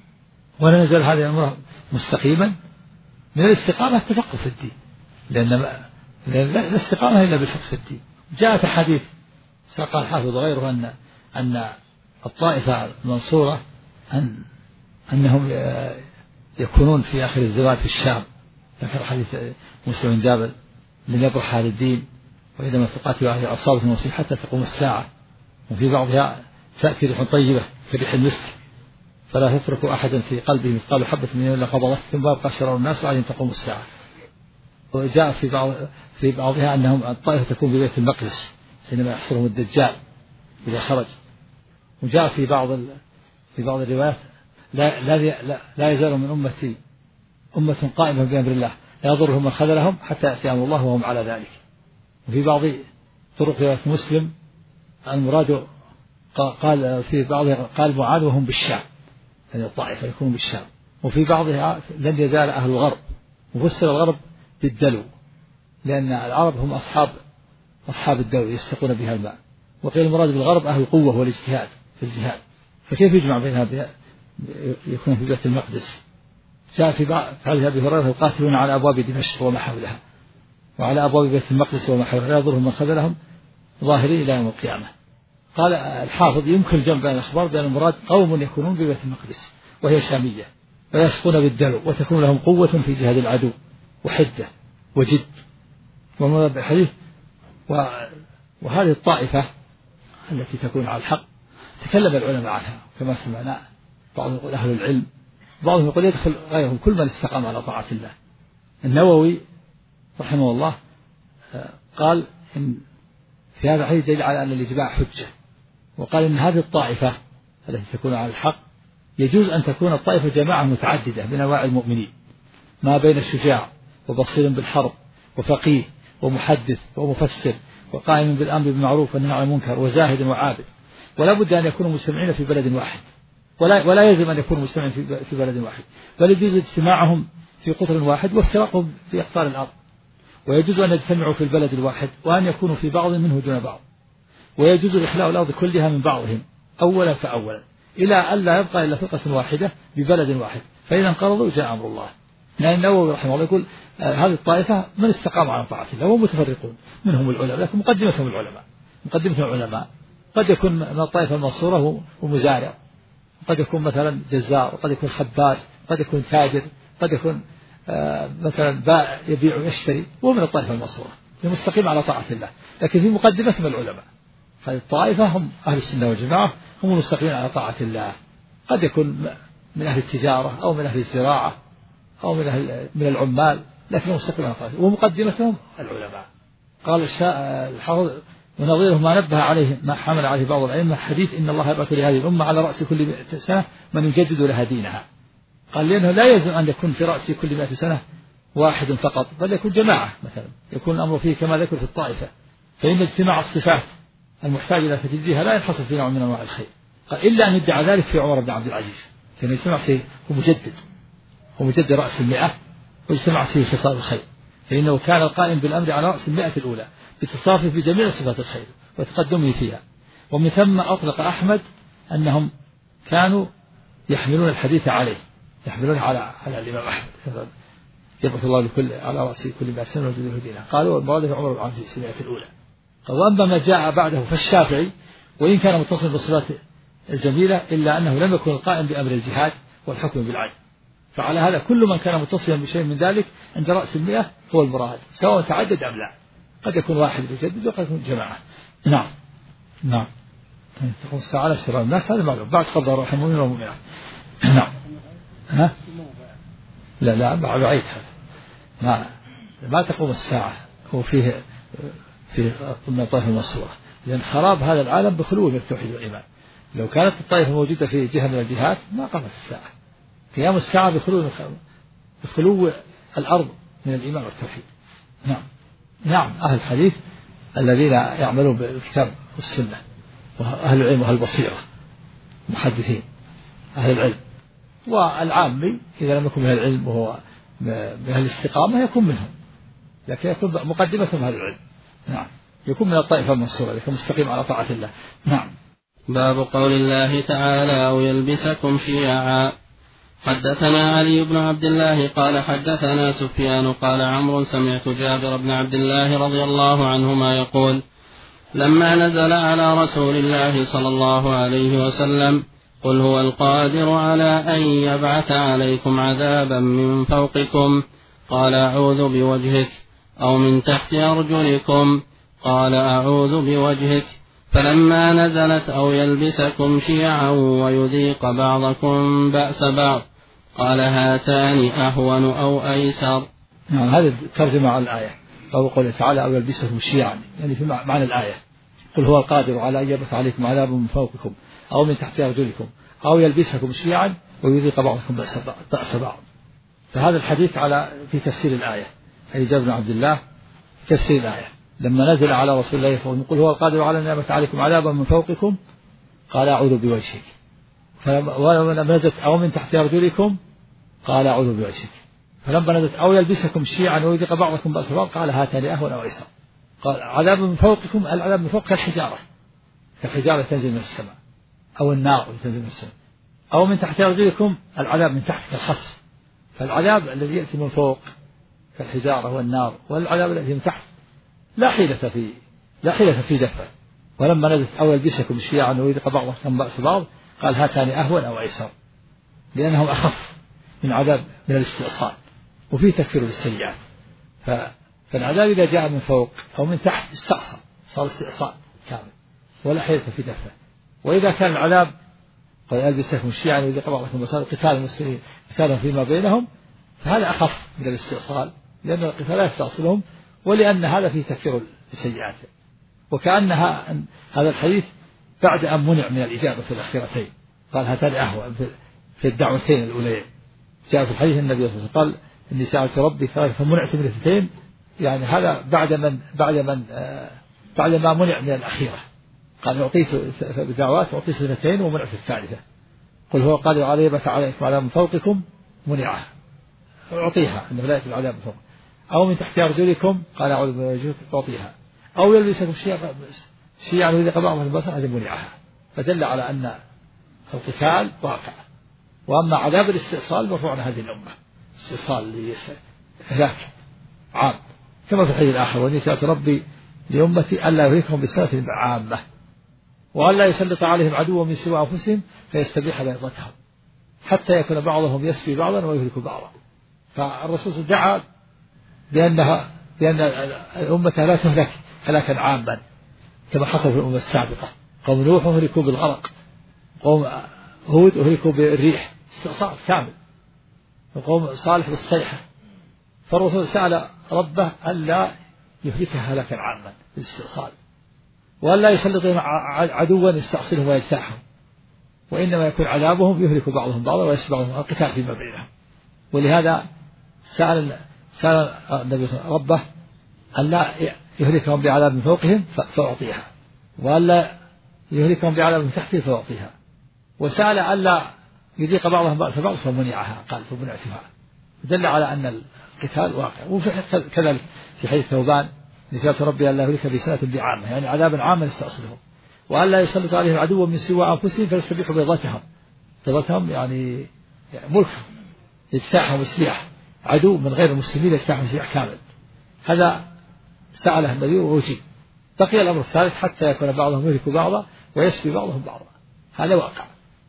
ولا نزال هذا الأمر مستقيما. من الاستقامة التفقه في الدين، لأن لا الاستقامة إلا بالفقه في الدين. جاءت حديث ساق الحافظ وغيره أن أن الطائفة المنصورة أن أنهم يكونون في آخر الزمان في الشام. ذكر حديث موسى بن جابل لن يبرح هذا الدين وإذا ما تقاتل أهل أصابة المسلمين حتى تقوم الساعة. وفي بعضها تأتي ريح طيبة كريح المسك فلا تترك أحدا في قلبه مثقال حبة من إلا قبضت ثم يبقى شرار الناس وبعدين تقوم الساعة. وجاء في بعض في بعضها أنهم الطائفة تكون ببيت المقدس حينما يحصرهم الدجال إذا خرج. وجاء في بعض في بعض الروايات لا لا لا, لا يزال من أمتي أمة قائمة بأمر الله لا يضرهم من خذلهم حتى يأتي أمر الله وهم على ذلك. وفي بعض طرق رواية مسلم المراد قال في بعضها قال معاذ وهم بالشام، يعني الطائفة يكون بالشام. وفي بعضها لن يزال أهل الغرب، وفسر الغرب بالدلو لأن العرب هم أصحاب أصحاب الدلو يستقون بها الماء. وقيل المراد بالغرب أهل القوة والاجتهاد في الجهاد، فكيف يجمع بينها يكون في بيت المقدس؟ جاء في بعض حديث أبي هريرة يقاتلون على أبواب دمشق وما حولها وعلى أبواب بيت المقدس وما حولها لا يضرهم من خذلهم ظاهرين إلى يوم القيامة. قال الحافظ يمكن الجمع بين الأخبار بين المراد قوم يكونون ببيت المقدس وهي شامية ويسقون بالدلو وتكون لهم قوة في جهاد العدو وحدة وجد. ومراد الحديث وهذه الطائفة التي تكون على الحق تكلم العلماء عنها كما سمعنا، بعضهم يقول أهل العلم، بعضهم يقول يدخل غيرهم كل من استقام على طاعة الله. النووي رحمه الله قال إن في هذا الحديث دليل على أن الإجماع حجة، وقال إن هذه الطائفة التي تكون على الحق يجوز أن تكون الطائفة جماعة متعددة من أنواع المؤمنين، ما بين شجاع وبصير بالحرب وفقيه ومحدث ومفسر وقائم بالأمر بالمعروف والنهي عن المنكر وزاهد وعابد، ولا بد أن يكونوا مجتمعين في بلد واحد، ولا ولا يلزم أن يكونوا مجتمعين في بلد واحد، بل يجوز اجتماعهم في قطر واحد وافتراقهم في أقطار الأرض، ويجوز أن يجتمعوا في البلد الواحد وأن يكونوا في بعض منه دون بعض، ويجوز إخلاء الأرض كلها من بعضهم أولا فأولا إلى أن لا يبقى إلا فرقة واحدة ببلد واحد، فإذا انقرضوا جاء أمر الله. لأن النووي رحمه الله يقول هذه الطائفة من استقام على طاعة الله ومتفرقون منهم العلماء، لكن مقدمتهم العلماء مقدمتهم العلماء قد يكون من الطائفة المنصورة ومزارع، قد يكون مثلا جزار، قد يكون خباز، قد يكون تاجر، قد يكون آه مثلا بائع يبيع ويشتري، ومن الطائفة المنصورة المستقيم على طاعة الله، لكن في مقدمتهم العلماء. هذه الطائفة هم أهل السنة والجماعة، هم المستقيمين على طاعة الله، قد يكون من أهل التجارة أو من أهل الزراعة أو من أهل من العمال، لكن مستقيمين على طاعة الله، ومقدمتهم العلماء. قال الحافظ ونظيره ما نبه عليه ما حمل عليه بعض الأئمة حديث إن الله يبعث لهذه الأمة على رأس كل مئة سنة من يجدد لها دينها. قال لأنه لا يلزم أن يكون في رأس كل مئة سنة واحد فقط، بل يكون جماعة مثلا، يكون الأمر فيه كما ذكر في الطائفة، فإن اجتماع الصفات المحتاج إلى تجديدها لا ينحصر في نوع من أنواع الخير. قال إلا أن يدعى ذلك في عمر بن عبد العزيز، فإن اجتمع فيه هو مجدد، هو مجدد رأس المئة، واجتمع فيه خصال الخير، فإنه كان القائم بالأمر على رأس المئة الأولى باتصافه بجميع صفات الخير وتقدمه فيها. ومن ثم أطلق أحمد أنهم كانوا يحملون الحديث عليه، يحملون على على الإمام أحمد يبعث الله لكل على رأس كل مئة سنة وجدده دينه. قالوا المراد في عمر بن عبد العزيز المئة الأولى. قال وأما ما جاء بعده فالشافعي وإن كان متصل بالصفات الجميلة إلا أنه لم يكن القائم بأمر الجهاد والحكم بالعدل، فعلى هذا كل من كان متصلا بشيء من ذلك عند رأس المئة هو المراد، سواء تعدد أم لا، قد يكون واحد يجدد وقد يكون جماعة. نعم نعم تقوم الساعة على شراء الناس، هذا معلوم بعد قبض روح المؤمنين والمؤمنات. نعم ها لا لا بعيد هذا ما ما تقوم الساعة، هو فيه في قلنا الطائفة المنصورة، لأن خراب هذا العالم بخلوه من التوحيد والإيمان. لو كانت الطائفة موجودة في جهة من الجهات ما قامت الساعة. قيام الساعة بخلو بخلو الأرض من الإيمان والتوحيد. نعم نعم أهل الحديث الذين يعملون بالكتاب والسنة، وأهل العلم وأهل البصيرة محدثين أهل العلم، والعامي إذا لم يكن من العلم وهو من أهل الاستقامة يكون منهم، لكن يكون مقدمة أهل العلم. نعم يكون من الطائفة المنصورة لكن مستقيم على طاعة الله. نعم. باب قول الله تعالى أو يلبسكم شيعا. حدثنا علي بن عبد الله قال حدثنا سفيان قال عمرو سمعت جابر بن عبد الله رضي الله عنهما يقول لما نزل على رسول الله صلى الله عليه وسلم قل هو القادر على أن يبعث عليكم عذابا من فوقكم قال أعوذ بوجهك أو من تحت أرجلكم قال أعوذ بوجهك، فلما نزلت أو يلبسكم شيعا ويذيق بعضكم بأس بعض قال هاتان أهون أو أيسر. نعم هذه ترجمة على الآية، أو قوله تعالى أو يلبسكم شيعا، يعني في معنى الآية قل هو القادر على أن يبعث عليكم عذابا من فوقكم أو من تحت أرجلكم أو يلبسكم شيعا ويذيق بعضكم بأس بعض. فهذا الحديث على في تفسير الآية، أي جابر بن عبد الله تفسير الآية لما نزل على رسول الله صلى الله عليه وسلم قل هو القادر على أن يبعث عليكم عذابا من فوقكم قال أعوذ بوجهك، فلما نزلت أو من تحت أرجلكم قال أعوذ بوجهك، فلما نزلت أو يلبسكم شيعا ويذيق بعضكم بأس بعض قال هاتان أهون أو أيسر. قال عذاب من فوقكم، العذاب من فوق كالحجارة، كالحجارة تنزل من السماء أو النار تنزل من السماء، أو من تحت أرجلكم العذاب من تحت كالخصف، فالعذاب الذي يأتي من فوق كالحجارة والنار، والعذاب الذي من تحت لا حيلة في لا حيلة في دفع، ولما نزلت أو يلبسكم شيعا ويذيق بعضكم بأس بعض قال هاتان أهون أو أيسر، لأنهم أخف من عذاب من الاستئصال، وفيه تكفير بالسيئات. فالعذاب إذا جاء من فوق أو من تحت استأصل، صار استئصال كامل ولا حيلة في دفعه. وإذا كان العذاب قد يلبسكم شيعا ويذيق بعضكم بأس بعض قتال المسلمين قتالهم فيما بينهم، فهذا أخف من الاستئصال، لأن القتال لا يستأصلهم، ولأن هذا فيه تكفير بالسيئات. وكأنها هذا الحديث بعد أن منع من الإجابة في الأخيرتين، قال هاتان أهون في الدعوتين الأولين. جاء في الحديث النبي صلى الله عليه وسلم قال إني سألت ربي فمنعت من الاثنتين، يعني هذا بعد من بعد من آه بعد ما منع من الأخيرة. قال أعطيت بدعوات أعطيت اثنتين ومنعت الثالثة. قل هو قادر عليه بس عليكم عذاب من فوقكم منعها، أعطيها أنه لا يأتي العذاب من فوق، أو من تحت أرجلكم قال أعوذ برجلك أعطيها، أو يلبسكم شيعا شيعا ويذيق بعضهم البصر هذا منعها. فدل على أن القتال واقع. وأما عذاب الاستئصال مرفوع عن هذه الأمة، استئصال لهلاك عام، كما في الحديث الآخر وإني سألت ربي لأمتي ألا يهلكهم بسنة عامة وألا يسلط عليهم عدوا من سوى أنفسهم فيستبيح بيضتهم حتى يكون بعضهم يسبي بعضا ويهلك بعضا. فالرسول دعا بأنها بأن الأمة لا تهلك هلاكا عاما كما حصل في الأمة السابقة. قوم نوح أهلكوا بالغرق، قوم هود أهلكوا بالريح استئصال كامل، وقوم صالح بالصيحة. فالرسول سأل ربه ألا يهلكها هلاكا عاما بالاستئصال، وألا يسلط عدوا يستأصلهم ويجتاحهم، وإنما يكون عذابهم يهلك بعضهم بعضا ويسبعهم القتال فيما بينهم. ولهذا سأل سأل النبي ربه ألا يهلكهم بعذاب من فوقهم فأعطيها، وألا يهلكهم بعذاب من تحته فأعطيها، وسأل ألا يذيق بعضهم بأس بعض فمنعها، قال فمنعتها. دل على أن القتال واقع. وكذلك في حديث ثوبان سألت ربي ألا يهلك بسنة بعامة، يعني عذابا عاما يستأصلهم، وألا يسلط عليهم عدوا من سوى أنفسهم فيستبيحوا بيضتهم. بيضتهم يعني, يعني ملكهم يجتاحهم إسلاح، عدو من غير المسلمين يجتاحهم إسلاح كامل. هذا سأله النبي وأجيب. بقي الأمر الثالث حتى يكون بعضهم يهلك بعضا ويسبي بعضهم بعضا، هذا واقع.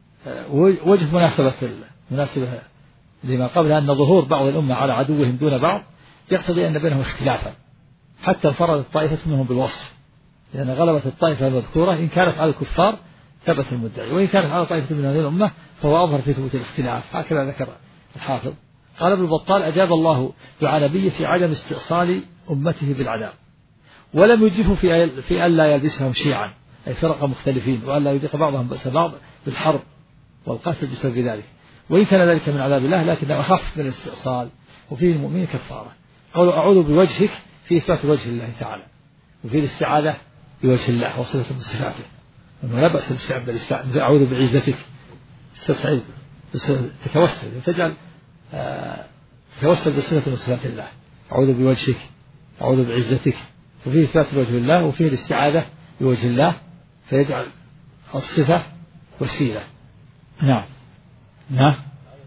وجه مناسبة مناسبة لما قبل أن ظهور بعض الأمة على عدوهم دون بعض يقتضي أن بينهم اختلافا حتى انفردت طائفة منهم بالوصف، لأن غلبة الطائفة المذكورة إن كانت على الكفار ثبت المدعي، وإن كانت على طائفة من هذه الأمة فهو أظهر في ثبوت الاختلاف. هكذا ذكر الحافظ. قال ابن البطال أجاب الله دعاء نبيه في عدم استئصال أمته بالعذاب، ولم يجفوا في في ألا يلبسهم شيعا أي فرق مختلفين، وألا يذيق بعضهم بأس بعض بالحرب والقتل بسبب ذلك، وإن كان ذلك من عذاب الله لكنه أخف من الاستئصال، وفيه المؤمن كفارة. قالوا أعوذ بوجهك في إثبات وجه الله تعالى، وفي الاستعاذة بوجه الله وصفة من صفاته، أنه لا بأس بالاستعاذة. أعوذ بعزتك استسعيد تتوسل وتجعل آه تتوسل بصفة من صفات الله. أعوذ بوجهك، أعوذ بعزتك، وفيه إثبات وجه الله، وفيه الاستعاذة بوجه الله فيجعل الصفة وسيلة. نعم نعم.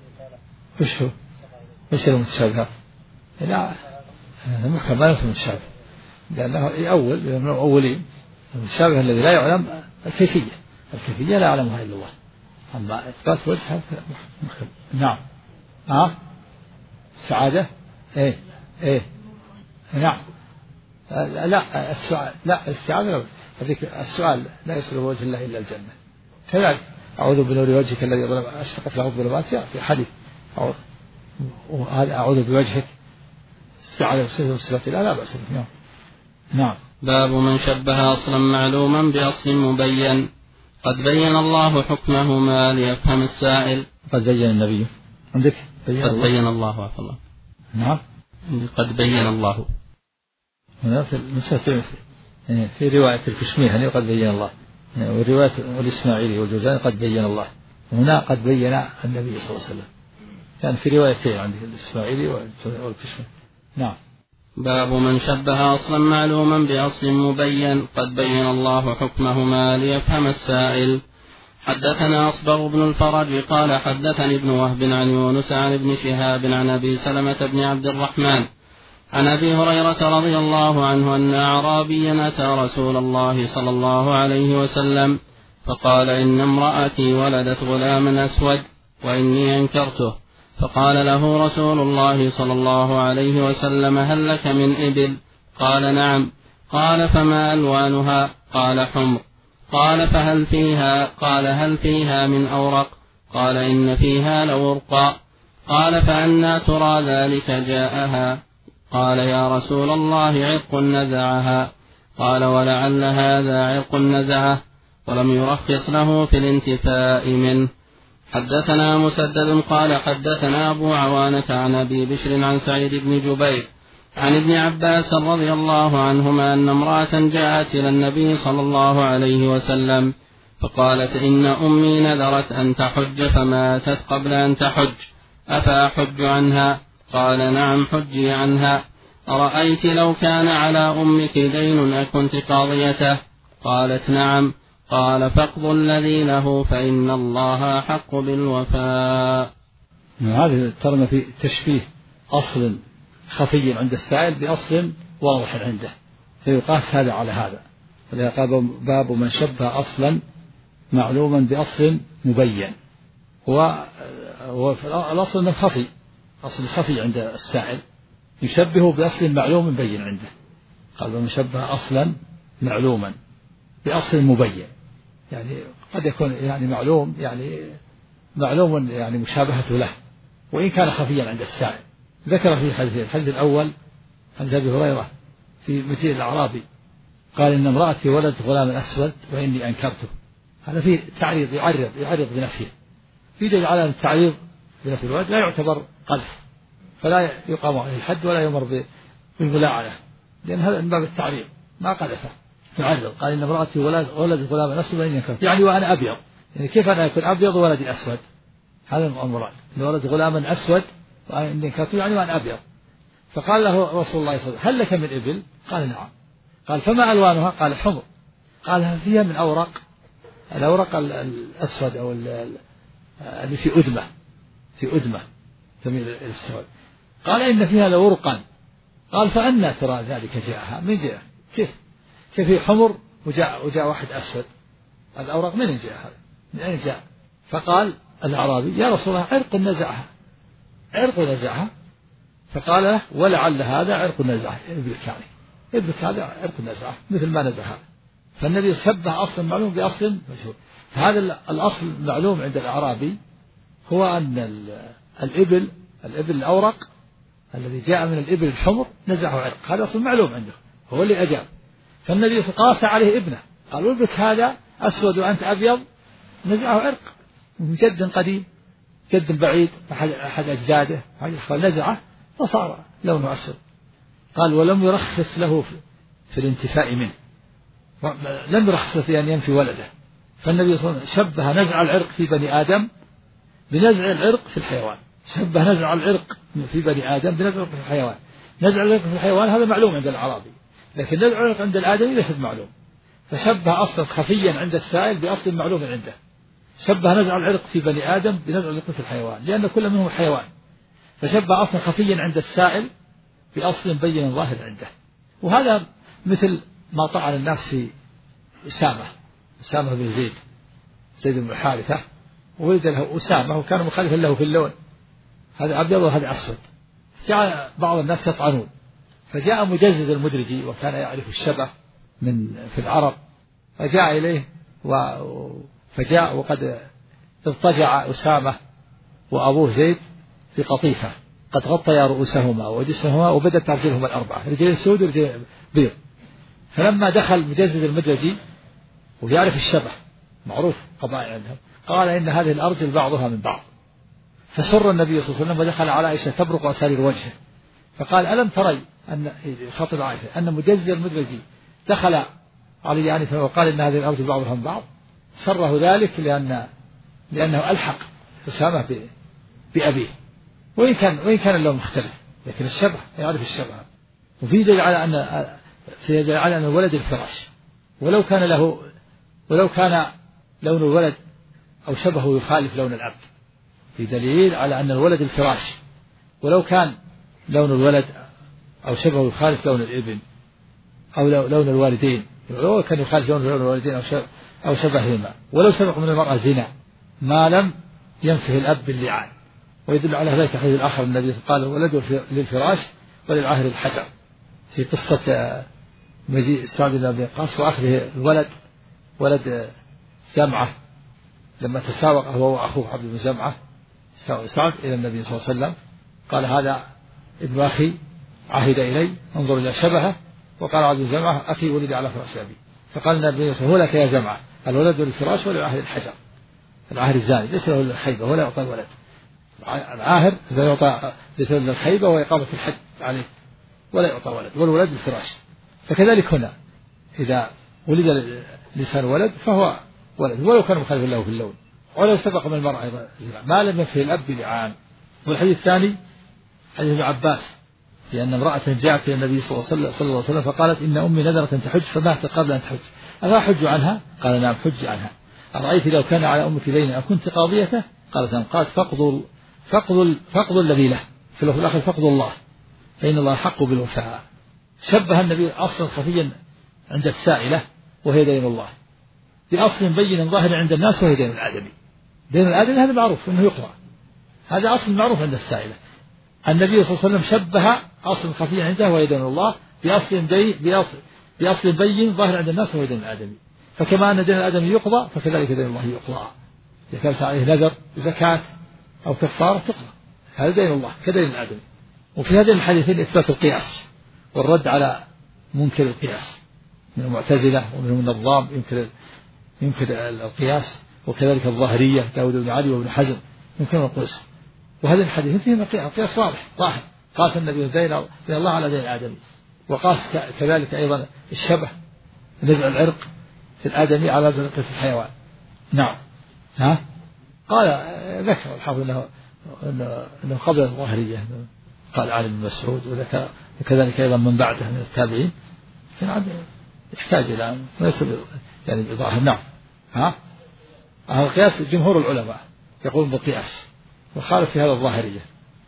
وش هو؟ وش المتشابهات؟ لا المحكم ما يفهم المتشابه، لأنه يأول من الأولين. المتشابه الذي لا يعلم الكيفية، الكيفية لا يعلمها إلا الله، أما إثبات وجه محكم. نعم. آه السعادة إيه إيه نعم. لا السؤال لا الاستعاذة لا، هذيك السؤال لا يصل وجه الله إلا الجنة. كذلك أعوذ بنور وجهك الذي ظلم أشرقت له الظلمات في حديث أعوذ أعوذ بوجهك استعاذة بصفة صفات الله لا بأس به. نعم. باب من شبه أصلا معلوما بأصل مبين قد بين الله حكمهما ليفهم السائل. قد بين النبي عندك بين قد الله. بين الله عفوا الله. نعم. قد بين الله هنا في المسافر في رواية الكشميهني قد بين الله، والرواية الإسماعيلي والجوزاني قد بين الله، هنا قد بين النبي صلى الله عليه وسلم. كان في روايتين عندي الإسماعيلي والكشميهني. نعم. باب من شبه أصلا معلوما بأصل مبين قد بين الله حكمهما ليفهم السائل. حدثنا أصبغ بن الفرج قال حدثني ابن وهب عن يونس عن ابن شهاب عن أبي سلمة بن عبد الرحمن عن أبي هريرة رضي الله عنه أن أعرابيا أتى رسول الله صلى الله عليه وسلم فقال إن امرأتي ولدت غلاما أسود وإني أنكرته، فقال له رسول الله صلى الله عليه وسلم هل لك من إبل؟ قال نعم. قال فما ألوانها؟ قال حمر. قال فهل فيها؟ قال هل فيها من أورق؟ قال إن فيها لورقا. قال فأنى ترى ذلك جاءها؟ قال يا رسول الله عرق نزعها. قال ولعل هذا عرق نزعه، ولم يرخص له في الانتفاء منه. حدثنا مسدد قال حدثنا أبو عوانة عن أبي بشر عن سعيد بن جبير عن ابن عباس رضي الله عنهما أن امرأة جاءت إلى النبي صلى الله عليه وسلم فقالت إن أمي نذرت أن تحج فماتت قبل أن تحج، أفأحج عنها؟ قال نعم حجي عنها. أرأيت لو كان على أمك دين أكنت قاضيته؟ قالت نعم. قال فاقض الذي له فإن الله حق بالوفاء. هذه ترمى في تشبيه أصل خفي عند السائل بأصل واضح عنده، فيقاس هذا على هذا. فليقال باب من شبه أصلا معلوما بأصل مبين. والأصل أنه خفي، أصل خفي عند السائل يشبهه بأصل معلوم مبين عنده. قال من شبه أصلا معلوما بأصل مبين، يعني قد يكون يعني معلوم يعني معلوم يعني مشابهته له وإن كان خفيا عند السائل. ذكر في الحديث الحديث الأول عن أبي هريرة في مجيء الأعرابي قال إن امرأتي ولدت غلاما أسود وإني أنكرته. هذا فيه تعريض، يعرض يعرض بنفسه، في دليل على التعريض بنفس الولد لا يعتبر قذف، فلا يقام عليه الحد ولا يمر بالملاعنة، لأن هذا من باب التعريض ما قذفه. يعرض قال إن امرأتي ولدت غلاما أسود وإني أنكرته، يعني وأنا أبيض، يعني كيف أنا يكون أبيض وولدي أسود؟ هذا المراد، إن ولدت غلاما أسود وإني أنكرته يعني وأنا أبيض. فقال له رسول الله صلى الله عليه وسلم هل لك من إبل؟ قال نعم. قال فما ألوانها؟ قال حمر. قال هل فيها من أورق؟ الأورق الأسود أو اللي في أدمة، في أدمة تميل إلى السواد. قال إن فيها لورقا. قال فأنى ترى ذلك جاءها؟ من جاء؟ كيف كيف هي حمر وجاء وجاء واحد أسود؟ الأوراق من جاء هذا؟ من أين جاء؟ فقال الأعرابي يا رسول الله عرق نزعها. عرق نزعها؟ فقال له ولعل هذا عرق نزعه، ابنك يعني ابنك هذا عرق نزعه مثل ما نزعها. فالنبي شبه أصل معلوم بأصل مشهور. هذا الأصل معلوم عند الأعرابي هو أن الإبل الإبل الأورق الذي جاء من الإبل الحمر نزعه عرق، هذا أصل معلوم عنده، هو اللي أجاب. فالنبي قاس عليه ابنه قال ابنك هذا أسود وأنت أبيض، نزعه عرق من جد قديم، جد بعيد أحد أجداده، فنزعه فصار لونه أسود. قال ولم يرخص له في الانتفاء منه، لم يرخص في أن ينفي ولده. فالنبي صلى الله عليه وسلم شبه نزع العرق في بني آدم بنزع العرق في الحيوان، شبه نزع العرق في بني آدم بنزع العرق في الحيوان. نزع العرق في الحيوان هذا معلوم عند الأعرابي، لكن نزع العرق عند الآدمي ليس معلوم. فشبه أصلا خفيا عند السائل بأصل معلوم عنده، شبه نزع العرق في بني آدم بنزع العرق في الحيوان لأن كل منهم حيوان. فشبه أصلا خفيا عند السائل بأصل بين ظاهر عنده. وهذا مثل ما طعن الناس في أسامة أسامة بن زيد زيد بن حارثة، ولد له أسامة وكان مخالفا له في اللون، هذا أبيض وهذا أسود. جاء بعض الناس يطعنون، فجاء مجزز المدرجي وكان يعرف الشبه من في العرب، فجاء إليه و... فجاء وقد اضطجع أسامة وأبوه زيد في قطيفة قد غطيا رؤوسهما وجسمهما وبدت أرجلهما الأربعة، رجلين سود ورجلين بيض. فلما دخل مجزز المدرجي ويعرف الشبه معروف قبائل عندهم، قال إن هذه الأرجل بعضها من بعض. فسر النبي صلى الله عليه وسلم ودخل على عائشة تبرق أسارير وجهه، فقال ألم تري أن خطب عائشة أن مجزز المدرجي دخل علي آنفا وقال إن هذه الأرجل بعضها من بعض؟ سره ذلك لأن لأنه ألحق أسامة بأبيه، وإن كان وإن كان اللون مختلف لكن الشبه يعرف الشبه. وفي دليل على أن في دليل على أن الولد الفراش، ولو كان له ولو كان لون الولد أو شبهه يخالف لون الأب، في دليل على أن الولد الفراش ولو كان لون الولد أو شبهه يخالف لون الابن أو لون الوالدين، لو كان يخالف لون الوالدين أو شبههما، ولو سبق من المرأة زنا ما لم ينفه الأب باللعان. ويدل على ذلك حديث الآخر النبي قال ولد للفراش وللعاهر الحجر، في قصة مجيء سعد بن أبي وقاص وأخذه الولد ولد جمعة لما تساوق هو وأخوه عبد بن جمعة سعد إلى النبي صلى الله عليه وسلم قال هذا ابن أخي عهد إلي انظر إلى شبهه، وقال عبد بن جمعة أخي ولد على فراش أبي، فقال النبي صلى الله عليه وسلم هو لك يا جمعة الولد للفراش وللعاهر الحجر، العاهر الزاني ليس له الخيبة ولا يعطى الولد، العاهر يعطى ليس له الخيبة وإقامة الحد عليه ولا يعطى ولد، والولد للفراش. فكذلك هنا إذا ولد لسان ولد فهو ولد ولو كان مخالفا له في اللون، ولو سبق من المرأة أيضا زنا ما لم ينفه الأب بلعان. والحديث الثاني حديث ابن عباس في أن امرأة جاءت إلى النبي صلى الله عليه وسلم فقالت إن أمي نذرت أن تحج فمات قبل أن تحج أفأحج عنها؟ قال نعم حج عنها. أرأيت لو كان على أمك دين أكنت قاضيته؟ قالت نعم. قالت فاقضوا فاقضوا فاقضوا الذي له، في الآخر فاقضوا الله فإن الله حق بالوفاء. شبه النبي أصلا خفيا عند السائلة وهي دين الله بأصل بين ظاهر عند الناس وهي دين الآدمي. دين الآدمي هذا معروف أنه يقرأ، هذا أصل معروف عند السائلة. النبي صلى الله عليه وسلم شبه أصل خفيا عنده وهي دين الله بأصل بين بأصل بأصل بين ظاهر عند الناس وهي دين الآدمي. فكما أن دين الآدمي يقضى فكذلك دين الله يقضى. إذا كان عليه نذر زكاة أو كفارة تقضى، هذا دين الله كدين الآدمي. وفي هذين الحديثين إثبات القياس والرد على منكر القياس من المعتزلة ومن النظام ينكر ينكر القياس، وكذلك الظاهرية داود بن علي وابن حزم ينكر القياس. وهذا الحديث فيه قياس واضح ظاهر، قاس النبي دين الله على دين الآدمي، وقاس كذلك أيضا الشبه نزع العرق في الآدمي على نزع العرق في الحيوان. نعم ها قال ذكر الحافظ أنه أنه قبل الظاهرية قال علي بن مسعود، وذكر وكذلك أيضا من بعده من التابعين، يحتاج إلى ليس يعني بظاهر. نعم ها هذا القياس جمهور العلماء يقولون بالقياس وخالف في هذا الظاهرية،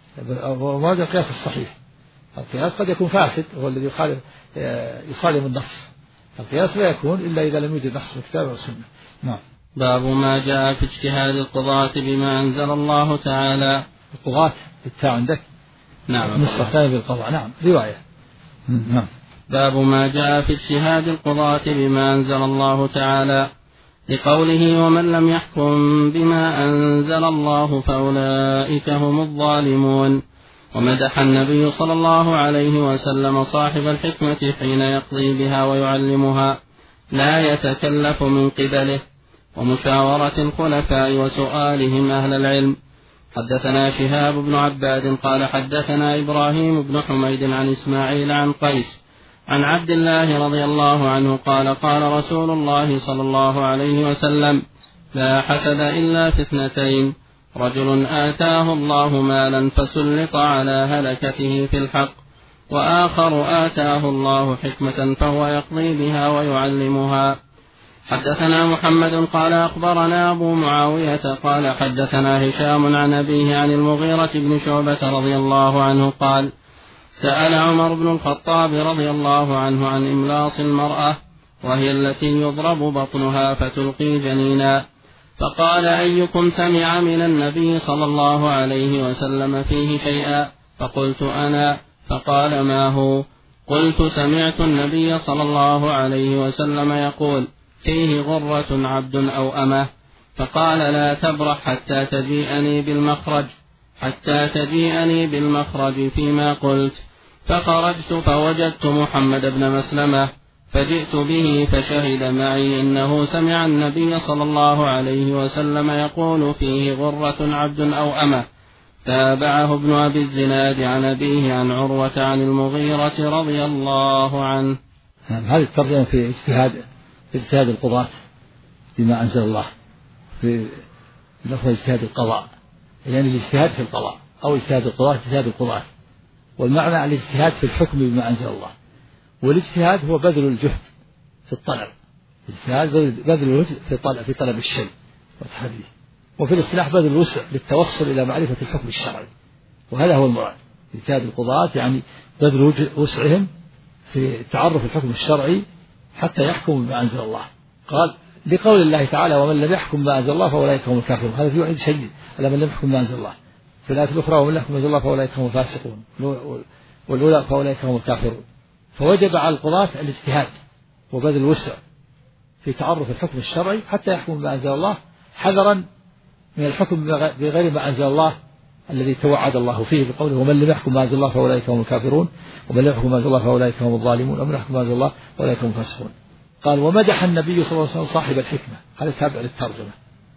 وهذا القياس الصحيح. القياس قد يكون فاسد هو الذي يخالف يصادم النص، القياس لا يكون إلا إذا لم يوجد نص في الكتاب والسنة. نعم. باب ما جاء في اجتهاد القضاة بما أنزل الله تعالى. القضاة بالتاء عندك؟ نعم. نصف الثاني بالقضاء. نعم رواية. نعم. باب ما جاء في اجتهاد القضاة بما أنزل الله تعالى لقوله ومن لم يحكم بما أنزل الله فأولئك هم الظالمون. ومدح النبي صلى الله عليه وسلم صاحب الحكمة حين يقضي بها ويعلمها لا يتكلف من قبله، ومشاورة الخلفاء وسؤالهم أهل العلم. حدثنا شهاب بن عباد قال حدثنا إبراهيم بن حميد عن إسماعيل عن قيس عن عبد الله رضي الله عنه قال قال رسول الله صلى الله عليه وسلم لا حسد إلا في اثنتين، رجل آتاه الله مالا فسلط على هلكته في الحق، وآخر آتاه الله حكمة فهو يقضي بها ويعلمها. حدثنا محمد قال أخبرنا أبو معاوية قال حدثنا هشام عن أبيه عن المغيرة بن شعبة رضي الله عنه قال سأل عمر بن الخطاب رضي الله عنه عن إملاص المرأة وهي التي يضرب بطنها فتلقي جنينا، فقال أيكم سمع من النبي صلى الله عليه وسلم فيه شيئا؟ فقلت أنا. فقال ما هو؟ قلت سمعت النبي صلى الله عليه وسلم يقول فيه غرة عبد أو أمة. فقال لا تبرح حتى تجيئني بالمخرج حتى تجيئني بالمخرج فيما قلت. فخرجت فوجدت محمد بن مسلمة فجئت به فشهد معي إنه سمع النبي صلى الله عليه وسلم يقول فيه غرة عبد أو أمة. تابعه ابن أبي الزناد عن أبيه عن عروة عن المغيرة رضي الله عنه. هذه الترجمة في اجتهاد في اجتهاد القضاة بما أنزل الله، في لفظ اجتهاد القضاء يعني الاجتهاد في القضاء أو اجتهاد القضاة اجتهاد القضاة، والمعنى الاجتهاد في الحكم بما أنزل الله. والاجتهاد هو بذل الجهد في الطلب، الاجتهاد بذل الجهد في طلب في طلب الشيء والتحدي، وفي الاصطلاح بذل الوسع للتوصل إلى معرفة الحكم الشرعي، وهذا هو المراد. اجتهاد القضاة يعني بذل وسعهم في تعرف الحكم الشرعي حتى يحكموا بما أنزل الله. قال لقول الله تعالى ومن لم يحكم بما أنزل الله فأولئك هم الكافرون، هذا في وعيد شديد على من لم يحكم بما أنزل الله. في الآية الأخرى ومن لم يحكم بما أنزل الله فأولئك هم الفاسقون، والأولى فأولئك هم الكافرون. فوجب على القضاة الاجتهاد وبذل الوسع في تعرف الحكم الشرعي حتى يحكم بما أنزل الله، حذرا من الحكم بغير ما أنزل الله الذي توعد الله فيه بقوله ومن لم يحكم بما أنزل الله فأولئك هم الكافرون، ومن لم يحكم بما أنزل الله فأولئك هم الظالمون، ومن يحكم بما أنزل الله فأولئك هم الفاسقون. قال ومدح النبي صلى الله عليه وسلم صاحب الحكمة، هذا تابع للترجمة.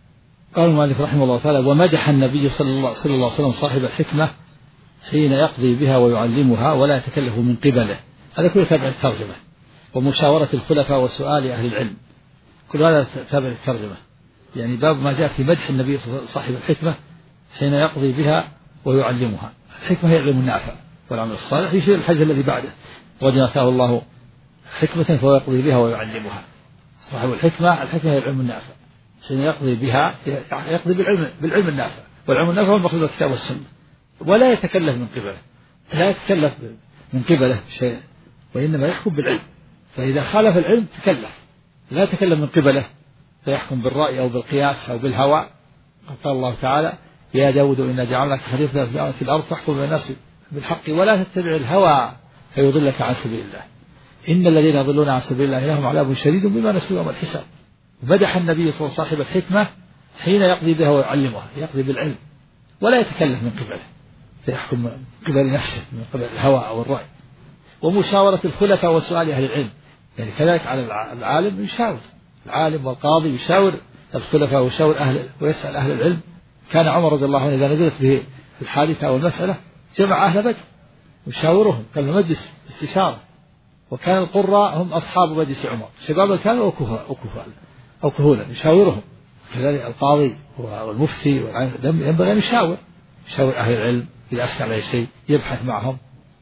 قال المؤلف رحمه الله تعالى ومدح النبي صلى الله عليه وسلم صاحب الحكمة حين يقضي بها ويعلمها ولا يتكلف من قبله، هذا كله تابع للترجمة. ومشاورة الخلفاء وسؤال أهل العلم، كل هذا تابع للترجمة. يعني باب ما جاء في مدح النبي صاحب الحكمة حين يقضي بها ويعلمها. الحكمة هي العلم النافع والعمل الصالح، يشير الحديث الذي بعده رجل آتاه الله حكمة فهو يقضي بها ويعلمها. صاحب الحكمة الحكمة هي العلم النافع، حين يقضي بها يقضي بالعلم بالعلم النافع، والعلم النافع هو المقصود بالكتاب والسنة، ولا يتكلف من قبله، لا يتكلف من قبله شيء، وإنما يحكم بالعلم. فإذا خالف العلم تكلف، لا يتكلم من قبله فيحكم بالرأي أو بالقياس أو بالهوى. قال الله تعالى يا داود إنا جعلناك خليفة في الأرض فاحكم بين الناس بالحق ولا تتبع الهوى فيضلك عن سبيل الله إن الذين يضلون عن سبيل الله لهم عذاب شديد بما نسوا يوم الحساب. مدح النبي صلى الله عليه وسلم صاحب الحكمة حين يقضي بها ويعلمها، يقضي بالعلم ولا يتكلف من قبله فيحكم من قبل نفسه من قبل الهوى أو الرأي. ومشاورة الخلفاء وسؤال أهل العلم، يعني كذلك على العالم يشاور، العالم والقاضي يشاور الخلفاء ويشاور أهل ويسأل أهل العلم. كان عمر رضي الله عنه إذا نزلت به الحادثة أو المسألة جمع أهل بدر ويشاورهم، كان مجلس استشارة. وكان القراء هم أصحاب مجلس عمر، شبابا كانوا أو كهولا أو كهولا يشاورهم. كذلك القاضي والمفتي ينبغي أن يشاور يشاور أهل العلم إذا أشكل عليه شيء، يبحث معهم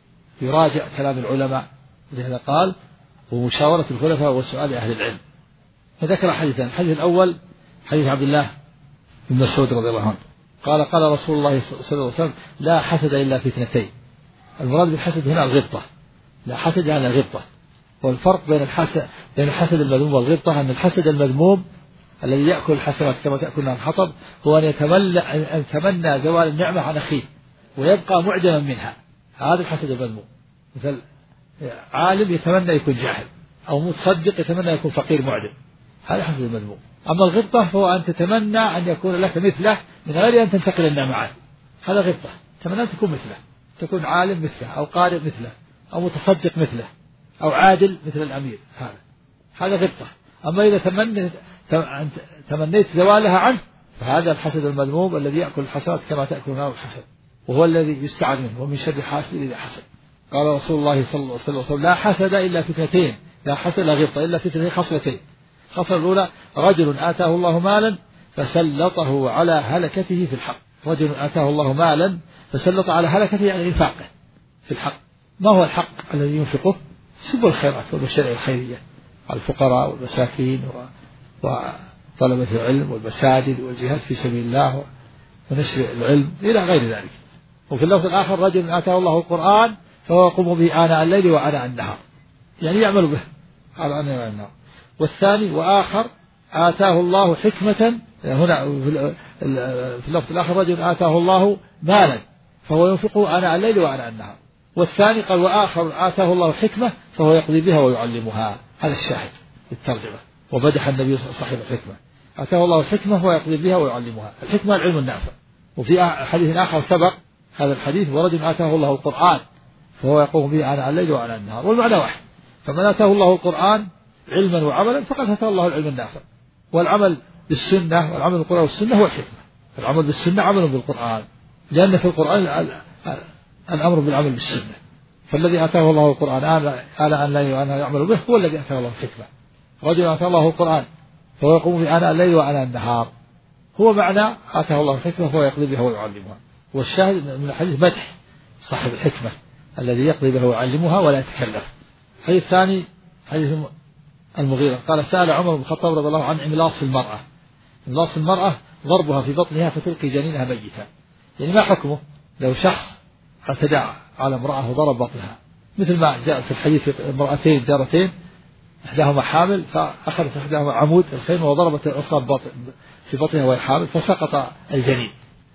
يراجع كلام العلماء. لهذا قال ومشاورة الخلفاء وسؤال أهل العلم. فذكر حديثا، الحديث الأول حديث عبد الله بن مسعود رضي الله عنه قال قال رسول الله صلى الله عليه وسلم لا حسد إلا في اثنتين. المراد بالحسد هنا الغبطة، لا حسد يعني الغبطة. والفرق بين الحسد بين الحسد المذموم والغبطة أن الحسد المذموم الذي يأكل الحسنات كما تأكلها الحطب هو أن يتمنى أن يتمنى زوال النعمة عن أخيه ويبقى معجما منها، هذا الحسد المذموم. مثل عالم يتمنى يكون جاهل، أو متصدق يتمنى يكون فقير معدم، هذا حسد المذموم. أما الغبطة فهو أن تتمنى أن يكون لك مثله من غير أن تنتقل النعمات، هذا غبطة، تتمنى أن تكون مثله، تكون عالم مثله أو قارئ مثله أو متصدق مثله أو عادل مثل الأمير، هذا هذا غبطة. أما إذا تمنيت تمنيت زوالها عنه فهذا الحسد المذموم الذي يأكل الحسنات كما تأكل نار الحسد، وهو الذي يستعان منه ومن شر حاسد إذا حسد. قال رسول الله صلى الله عليه وسلم لا حسد إلا في اثنتين، لا حسد لا غبطة إلا في اثنتين خصلتين. الخصلة الأولى رجل آتاه الله مالا فسلطه على هلكته في الحق. رجل آتاه الله مالا فسلط على هلكته يعني إنفاقه في الحق. ما هو الحق الذي ينفقه؟ سبل الخيرات والمشاريع الخيرية على الفقراء والمساكين وطلبة العلم والمساجد والجهاد في سبيل الله ونشر العلم إلى غير ذلك. وفي اللفظ الآخر رجل آتاه الله القرآن فهو يقوم به آناء الليل وآناء النهار، يعني يعمل به على آناء النهار. والثاني وآخر آتاه الله حكمة، هنا في اللفظ الآخر رجل آتاه الله مالا فهو ينفقه آناء الليل وآناء النهار. والثاني قال وآخر آتاه الله حكمة فهو يقضي بها ويعلمها. هذا الشاهد بالترجمة. ومدح النبي صاحب الحكمة، آتاه الله الحكمة فهو يقضي بها ويعلمها. الحكمة العلم النافع. وفي حديث آخر سبق هذا الحديث ورجل آتاه الله القرآن فهو يقوم به آناء الليل وآناء النهار، والمعنى واحد. فمن آتاه الله القرآن علما وعملا فقد آتاه الله العلم النافع. والعمل بالسنة والعمل بالقرآن والسنة هو الحكمة. العمل بالسنة عمل بالقرآن، لأن في القرآن الأمر بالعمل بالسنة. فالذي آتاه الله القرآن آناء الليل وآناء يعمل به هو الذي آتاه الله الحكمة. رجل آتاه الله القرآن فهو يقوم بآناء الليل وآناء النهار، هو معنى آتاه الله الحكمة فهو يقضي بها ويعلمها. والشاهد من الحديث مدح صاحب الحكمة الذي يقضي بها ويعلمها ولا يتكلف. الحديث الثاني حديث المغيرة قال سأل عمر بن الخطاب رضي الله عنه عن إملاص المرأة. إملاص المرأة ضربها في بطنها فتلقي جنينها ميتا، يعني ما حكمه؟ لو شخص اعتدى على امرأة وضرب بطنها، مثل ما جاء في الحديث امرأتين جارتين إحداهما حامل فأخذت إحداهما عمود الخيمة وضربت الأخرى ببطن في بطنها وهي حامل فسقط الجنين.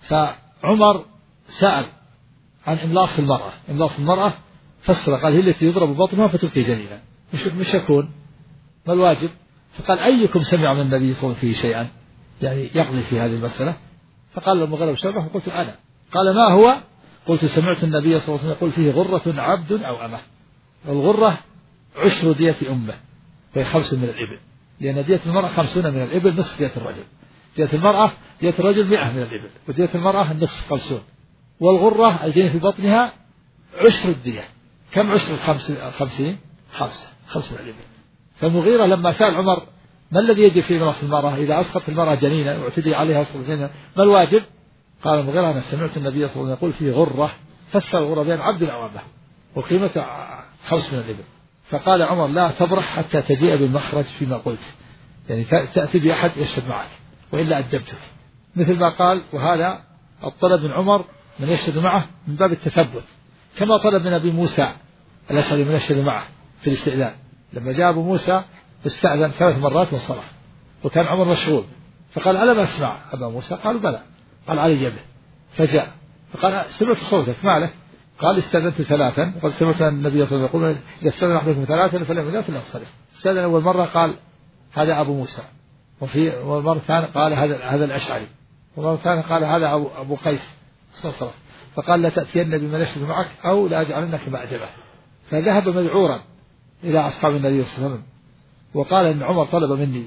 فعمر سأل عن إملاص المرأة، إملاص المرأة فسر قال هي التي يضرب بطنها فتبقي جنينا، مش مش يكون ما الواجب؟ فقال أيكم سمع من النبي صلى الله عليه وسلم فيه شيئا يعني يقضي في هذه المسألة؟ فقال المغيرة بن شعبة فقلت أنا. قال ما هو؟ قلت سمعت النبي صلى الله عليه وسلم يقول فيه غرة عبد أو أمة، والغرة عشر دية أمه وهي خمس من الإبل، لأن دية المرأة خمسون من الإبل نصف دية الرجل، دية المرأة دية الرجل مئة من الإبل ودية المرأة النصف خمسون، والغرة الجنين في بطنها عشر الدية. كم عشر الخمس خمسين؟ خمسة خمس من الإبل. فالمغيرة لما سأل عمر ما الذي يجب في ميراث المرأة إذا أسقط المرأة جنينا واعتدي عليها أسقط جنينا ما الواجب؟ قال المغيرة أنا سمعت النبي صلى الله عليه وسلم يقول فيه غرة، فسر الغرة بين عبد أو أمة وقيمة خمس من الإبل. فقال عمر لا تبرح حتى تجيء بالمخرج فيما قلت، يعني تأتي بأحد يشهد معك وإلا أجبتك، مثل ما قال. وهذا الطلب من عمر من يشهد معه من باب التثبت، كما طلب من أبي موسى الأشعري من يشهد معه في الاستئذان. لما جاء أبو موسى استأذن ثلاث مرات وانصرف، وكان عمر مشغول، فقال ألم أسمع أبا موسى؟ قالوا بلى. قال علي به، فجاء فقال سمعت صوتك ما لك؟ قال استأذنت ثلاثا، وقد سمعت النبي صلى الله عليه وسلم يقول إذا استأذن أحدكم ثلاثا فلم يلا فلينصرف. استأذن أول مرة قال هذا أبو موسى، وفي مرة ثانية قال هذا هذا الأشعري، ومرة ثانية قال هذا أبو أبو قيس فانصرف. فقال لا تأتين بمن يشهد معك أو لا أجعلنك مأدبة. فذهب مذعورا إلى أصحاب النبي صلى الله عليه وسلم وقال إن عمر طلب مني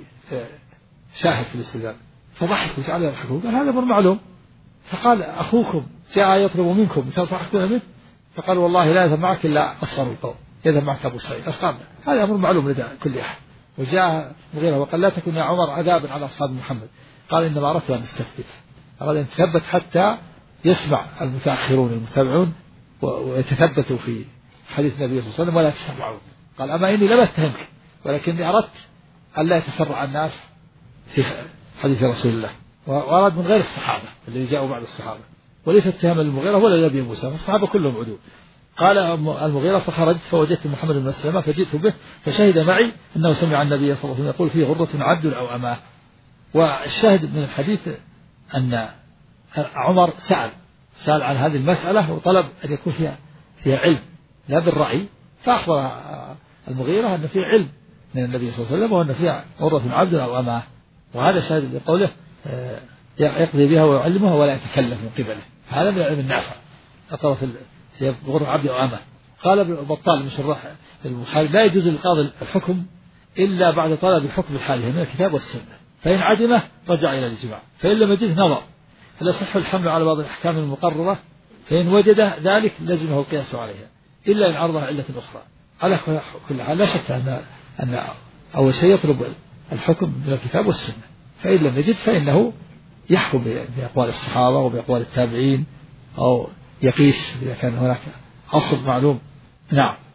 شاهد في الاستئذان، فضحك وجعل يضحكوا قال هذا أمر معلوم. فقال أخوكم جاء يطلب منكم تضحكون منه؟ فقال والله لا يذهب معك إلا أصغر القوم، يذهب معك أبو سعيد أصحابنا، هذا أمر معلوم لدى كل أحد. وجاء مغيرة وقال لا تكن يا عمر عذابا على أصحاب محمد، قال إنما أردت أن أستثبت، أراد أن يتثبت حتى يسمع المتأخرون المتابعون ويتثبتوا في حديث النبي صلى الله عليه وسلم ولا يتسرعون. قال أما إني لم أتهمك ولكني أردت أن لا يتسرع الناس في حديث رسول الله، وأراد من غير الصحابة الذي جاءوا بعد الصحابة، وليس اتهاما للمغيرة ولا لنبي موسى، فالصحابة كلهم عدول. قال المغيرة فخرجت فوجدت محمد بن مسلمة فجئت به فشهد معي أنه سمع النبي صلى الله عليه وسلم يقول فيه غرة عبد أو أماه. والشاهد من الحديث أن عمر سأل سأل عن هذه المسألة وطلب أن يكون فيها فيها علم لا بالرأي، فأخبر المغيرة أن فيه علم من النبي صلى الله عليه وسلم وأن فيها غرة عبد أو أماه. وهذا شاهد لقوله يقضي بها ويعلمها ولا يتكلم من قبله، هذا من العلم النافع. أقرأ في غرة عبد أو أماه. قال ابن بطال من شراح البخاري لا يجوز للقاضي الحكم إلا بعد طلب الحكم الحالي من الكتاب والسنة، فإن عدمه رجع إلى الإجماع، فإن لم يجده نظر هل يصح الحمل على بعض الأحكام المقررة، فإن وجد ذلك لزمه القياس عليها إلا إن عرضها علة أخرى. على كل حال لا شك أن أن أول شيء يطلب الحكم من الكتاب والسنة، فإن لم يجد فإنه يحكم بأقوال الصحابة وبأقوال التابعين أو يقيس إذا كان هناك أصل معلوم. نعم.